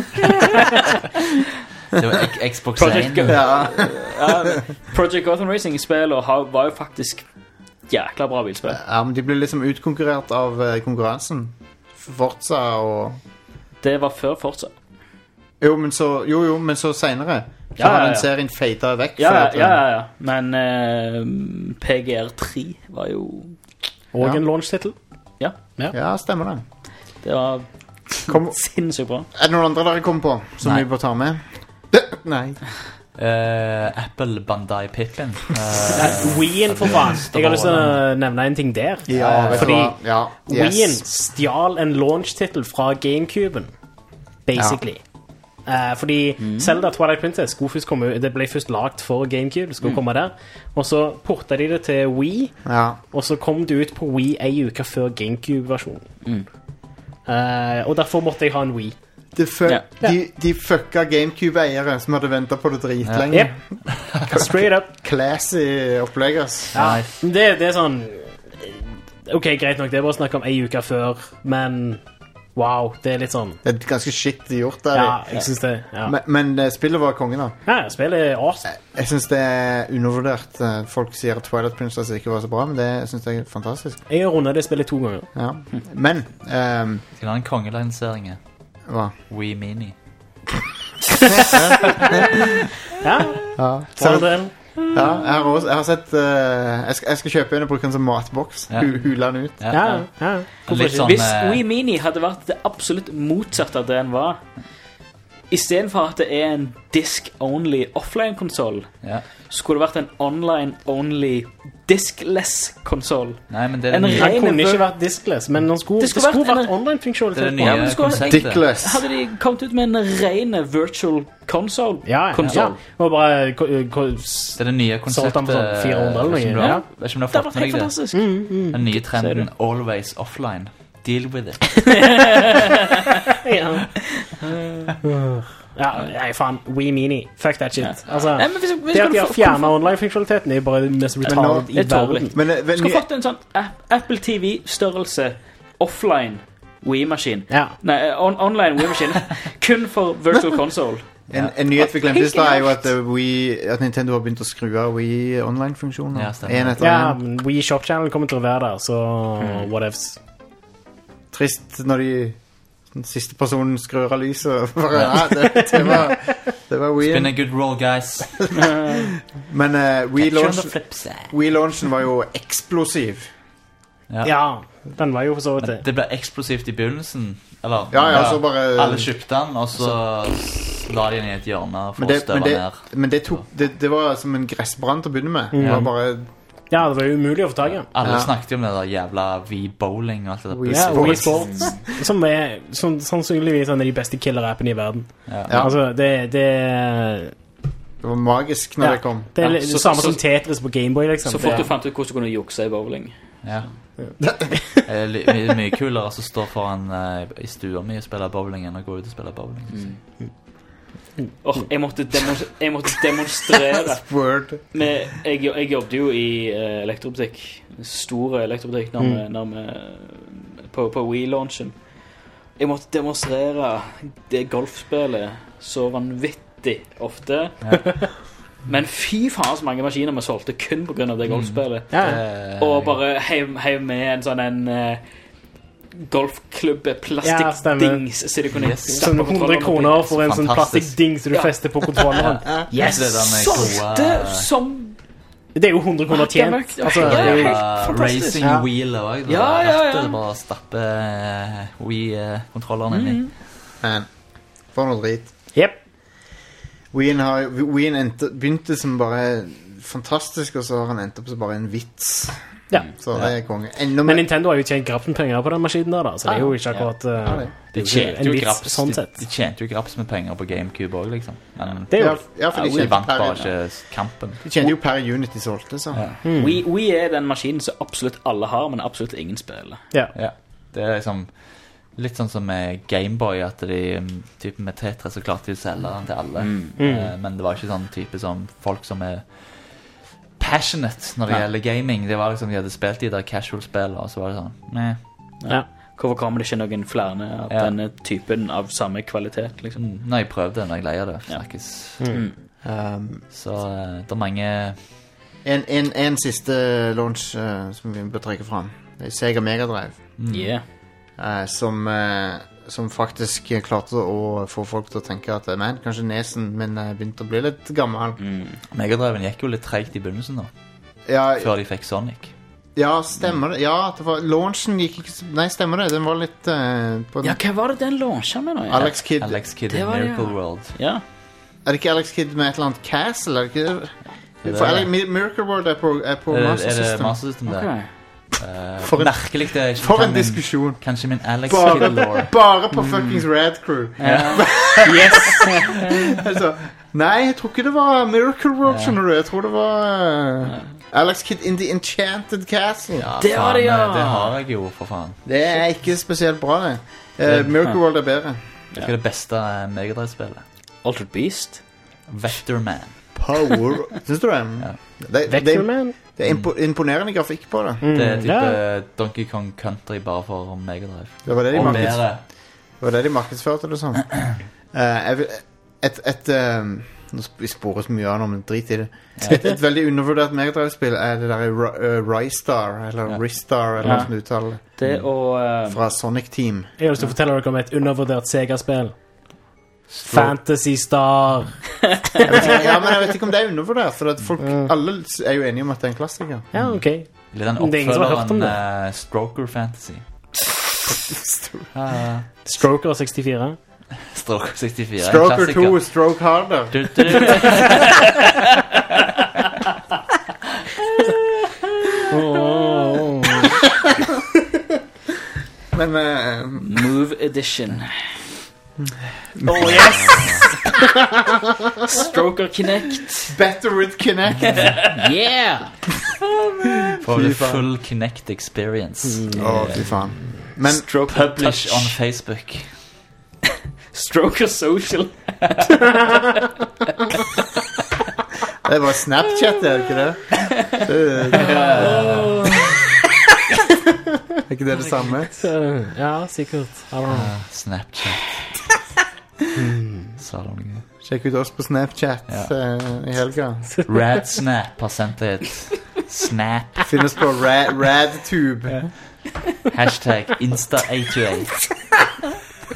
Det var Xbox Project, one. Ja. ja, Project Gotham Racing-spill var jo faktisk jækla bra bilspill. Ja, men de ble liksom utkonkurrert av uh, konkurransen. Forza og... Det var før Forza. Jo, men så, jo, jo, men så senere. Så Ja, har ja, den ja. serien fadet vekk. Ja, for ja, at, ja, ja. Men uh, P G R tre var jo... Og Ja. en launch-titel. Ja, Ja, stemmer det. det var Kom, sinnssykt bra. er det noen andre dere kommer på som Nei. vi bør ta med? Nei. Uh, Apple Bandai Pippin. Uh, Wien, for faen. Jeg har lyst til å nevne en ting der. Ja, vet du Fordi hva? Ja, Wien yes. stjal en launch-titel fra GameCuben, basically. Eh, fordi Zelda Twilight Princess skulle først komme, det ble først lagt for GameCube, det skulle komme der. Og så portet de det til Wii, Ja. og så kom det ut på Wii en uke før GameCube-versjonen. Eh, og derfor måtte jeg ha en Wii. Det fu- Ja. De, de fucka GameCube-eiere som hadde ventet på det dritlenge. Yep. Straight up. Classy opplegg, ass. Ja. Det, det er sånn ok, greit nok, det er bare å snakke om en uke før, men wow, det er litt sånn Det er ganske shit gjort der. ja, jeg synes det ja. Men, men eh, spillet var kongen da. Ja, spillet er awesome. Jeg synes det er undervurdert. Eh, Folk sier at Twilight Princess ikke var så bra, men det synes jeg er fantastisk. Jeg har rundet det spillet to ganger. Ja. Men ehm, Skal ha en kongelansering. hva? Wii Mini. Ja, Ja. for Så, del. ja, jeg har, også, jeg har sett eh, jeg, skal, jeg skal kjøpe en og bruke den som matboks. Ja. Hu- Hule den ut. Ja, ja. Litt sånn Hvis eh, Wii Mini hadde vært det absolutt motsatte av det den var, i stedet for at det er en disk-only offline-konsol, ja. skulle det vært en online-only diskless-konsol. Nei, men det er En det nye, ren- Han kunne ikke vært diskless, men han skulle, Det det skulle skulle, vært vært en- online-funksjon. det er det Ja, nye men det skulle- konseptet. Dickless. Hadde de kommet ut med en ren virtual console? Ja, ja, Konsol. ja. Og bare ko- ko- Det er det nye konseptet. Solgte han for sånn fire hundre eller noe, vet ikke om du ja. har- vet ikke om du Det har hadde fått vært med helt deg det. fantastisk. Den nye Ser trenden always offline. Deal with it. ja. ja, nei, faen. Wii Mini. Fuck that shit. Altså, Nei, men hvis, hvis det at de har hvorfor- fjernet online-funksjonaliteten er jo bare det mest retarded i det er tåpelig. verden. Men, eh, men, Skulle fått en sånn App- Apple T V-størrelse offline Wii-maskin. Ja. Nei, eh, on online Wii-maskin. Kun for virtual console. en, en nyhet vi glemte i Helt stad er jo genialt. at, eh, Wii, at Nintendo har begynt å skru av Wii online-funksjoner. Ja, stemmer. En etter Ja, en. men Wii Shop Channel kommer til å være der, så whatevs. Trist når de den siste personen skrur av lyset. Bare, ja, det, det var, det var Wii. Been a good roll, guys. Men uh, Wii, Catch you on launch, the flip side. Wii launchen var jo eksplosiv. Ja. Ja, den var jo for så vidt Men det. det ble eksplosivt i begynnelsen. Eller, Ja, ja, så bare alle kjøpte den, og så la de den i et hjørne for Men å det, støve men det, ned. men det, tok, det, det var som en gressbrann til å begynne med. Det var bare Ja, det var jo umulig å få tak i. Alle Ja. snakket jo om det der jævla Wii Bowling og alt det der. Wii Ja, Sports. Wii Sports, som er som, sannsynligvis en av de beste killer-appene i verden. Ja. Ja. Altså, det, det, Det var magisk når ja, det kom. det er Ja, litt så- det samme så- som Tetris på Gameboy, liksom. Så fort Det- du fant ut hvordan du kunne jukse i bowling. Ja. Det er li- mye, mye kulere å stå foran uh, i stua mi og spille bowling enn å gå ut og spille bowling. Åh, jeg, måtte demons- jeg måtte demonstrere Word. med, jeg, jeg jobbet jo i uh, elektrobutikk. Store elektrobutikk når vi, når vi, på, på Wii-launchen. Jeg måtte demonstrere det golfspillet så vanvittig ofte. Men fy faen så mange maskiner vi solgte kun på grunn av det golfspillet. Ja. Og bare heiv, heiv med en sånn en uh, golfklubb Ja, plastikkdings så du kunne Yes. Sånn hundre kroner for en sånn Fantastisk. plastikkding som du Ja. fester på kontrolleren. Yes! Det der med Solgte gode- som Det er jo hundre kroner tjent. Hakemøkk. Altså, Ja, det er jo, helt fantastisk. Racing Ja. wheel også. Ja, ja, ja. Det bare stappe uh, Wii-kontrolleren inn i. Men, for noe drit. Jep. Wien, har, Wien endte, begynte som bare fantastisk, og så har han endt opp som bare en vits. Ja. Så det er konge. Enda Men mer. Nintendo har jo tjent grapsenpenger på den maskinen der, da, så det er jo ikke akkurat uh, Ja, det. De det er jo tjente en jo vits graps, sånn de, sett. de tjente jo graps med penger på GameCube også, liksom. Men Det er Ja, jo ja, for de de tjente vant per, bare ikke kampen. de tjente jo per unit de solgte, så. Ja. Mm. Wii, Wii er den maskinen som absolutt alle har, men absolutt ingen spiller. Ja. Ja. Det er liksom litt sånn som med Gameboy, at de um, typen med Tetris så klarte de å selge den til alle. Mm. Eh, men det var ikke sånn type som folk som er passionate når det Ja. gjelder gaming. Det var liksom, de hadde spilt i der casual-spill, og så var det sånn, nei. Ja. Hvorfor kommer det ikke noen flere av Ja. denne typen av samme kvalitet, liksom? Mm, når jeg prøvde, når jeg leier det, Ja. snakkes. Mm. Um, Så eh, det er mange... en, en, en siste launch uh, som vi bør trekke fram. Det er Sega Mega Drive. Mm. Yeah. eh, som, eh, som faktisk klarte å få folk til å tenke at man, kanskje nesen min eh, begynte å bli litt gammel. Mm. Megadriven gikk jo litt tregt i begynnelsen da, Ja, før de fikk Sonic. ja, stemmer det. Ja, det var, launchen gikk ikke så- Nei, stemmer det. Den var litt eh, på Ja, hva var det den launcha med nå? Ja. Alex Kidd. Alex Kidd Det i var det, Miracle ja. World. Ja. Er det ikke Alex Kidd med et eller annet Castle? Er det ikke det? Det er For det. Ale- Mi- Miracle World er på, er på Er, Master er det System. Master System det? Ok. Eh, For en- merkelig det er ikke For en kan min- diskusjon. Kanskje min Alex Bare, Kidd-lore. bare på fuckings Rad Crew. Yes! Altså, nei, jeg tror ikke det var Miracle World, skjønner du. Jeg tror det var uh, Alex Kidd in the Enchanted Castle. Ja, Det var faen, det, ja. Det har jeg jo, for faen. Det er ikke spesielt bra, det. Uh, Det- Miracle World er bedre. Hva er det beste eh, Megadrive-spillet? Altered Beast. Vectorman. Power. Syns du det? Ja. Det, det, Vectorman? det er impo imponerende grafikk på det. Det er Mm, type ja. Donkey Kong Country bare for Megadrive. Det var det de, Og markeds bedre. det, var det de markedsførte det som. Uh, jeg vil, et et um, Nå sp- vi sporer så mye av nå, men drit i det. Et, et veldig undervurdert Megadrive-spill er det der uh, Rystar, eller Ja. Ristar, eller Ja. noe sånt uttale, Det og eh, fra Sonic Team. Jeg har lyst til å fortelle dere om et undervurdert Sega-spill. Fantasy Star. Jeg vet ikke, ja, men jeg vet ikke om det er undervurdert, for at folk, alle er jo enige om at det er en klassiker. Ja, ok. Litt den Det er ingen som har hørt om oppfølgeren uh, Stroker Fantasy. Ja, ja. Stroker sekstifire. Stroker sekstifire. en Stroker klassiker. to, Stroke Harder. Du, du, du. Men uh, Move Edition. Oh, yes! Stroker Kinect. Better with Kinect. Yeah! For Fy the faen. full Kinect experience. Å, fy faen. Men Stroker Publish Touch. on Facebook. Stroker Social. det var Snapchat, er det ikke det? det, det er ikke det det samme? Ja, sikkert. I don't know. Uh, Snapchat. Sa det noe. Sjekk ut oss på Snapchat Ja. eh, i helga. RadSnap har sendt deg et snap. Finnes på Ra RadTube. Hashtag Insta eighty-eight.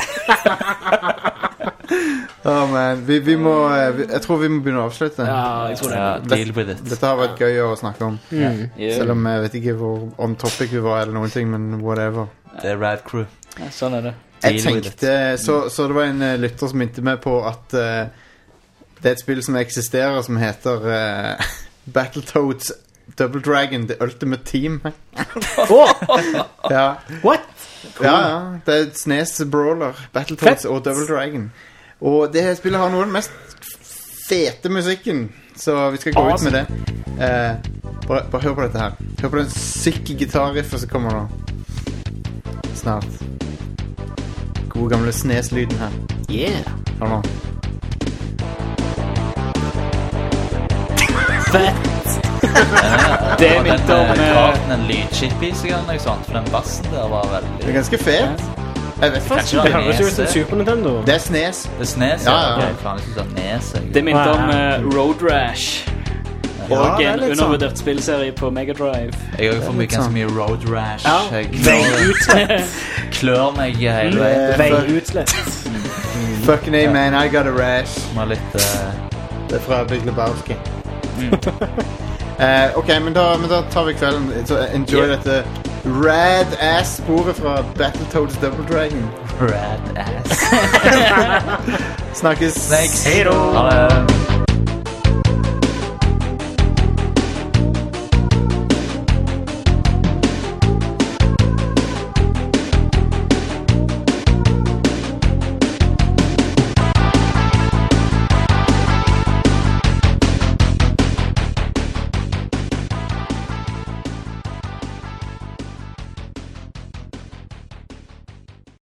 Å, man. Vi, vi må eh, vi, Jeg tror vi må begynne å avslutte. Ja, jeg tror det. Ja, deal with it. Dette har vært gøy å snakke om. Yeah. Selv om jeg vet ikke hvor on topic vi var, eller noen ting, men whatever. Det er Rad Crew. Ja, sånn er det. Jeg Deal with tenkte, så, så det var en uh, lytter som minte meg på at uh, det er et spill som eksisterer som heter uh, Battletoads Double Dragon The Ultimate Team. ja. What? ja, ja. Det er et Snes-brawler. Battletoads og Double Dragon. Og det her spillet har noe av den mest fete musikken, så vi skal gå ut med det. Uh, bare, bare hør på dette her. Hør på den syke gitarriffet som kommer nå. Snart. God gamle Snes-lyden her. Yeah. Hør nå. Det er Og mitt den, om, eh, eh, karten, en lydchip i seg eller noe sånt, for den bassen der var Det er veldig... ganske fet. Jeg vet faktisk Kanskje Det det er høres ut som Nes. Super Nintendo. Det er Snes. Det er Snes, Ja, ja. ja. Ok, faen, jeg synes det er Nes. jeg. Det minner om uh, Road Rash. Ja, Og det er en litt sånn. undervurdert spillserie på Mega Drive. Jeg har jo for mye litt ganske sånn. mye road rash. Ja, Jeg klør, klør meg hele veien. Veiutslett. Fucking A, man, I got a rash. Må ha litt... eh, Det er fra Big Lebowski. Eh, ok, men da, men da tar vi kvelden. Så enjoy dette rad-ass-sporet fra Battletoads Double Dragon. rad ass. Snakkes. Thanks. Ha det.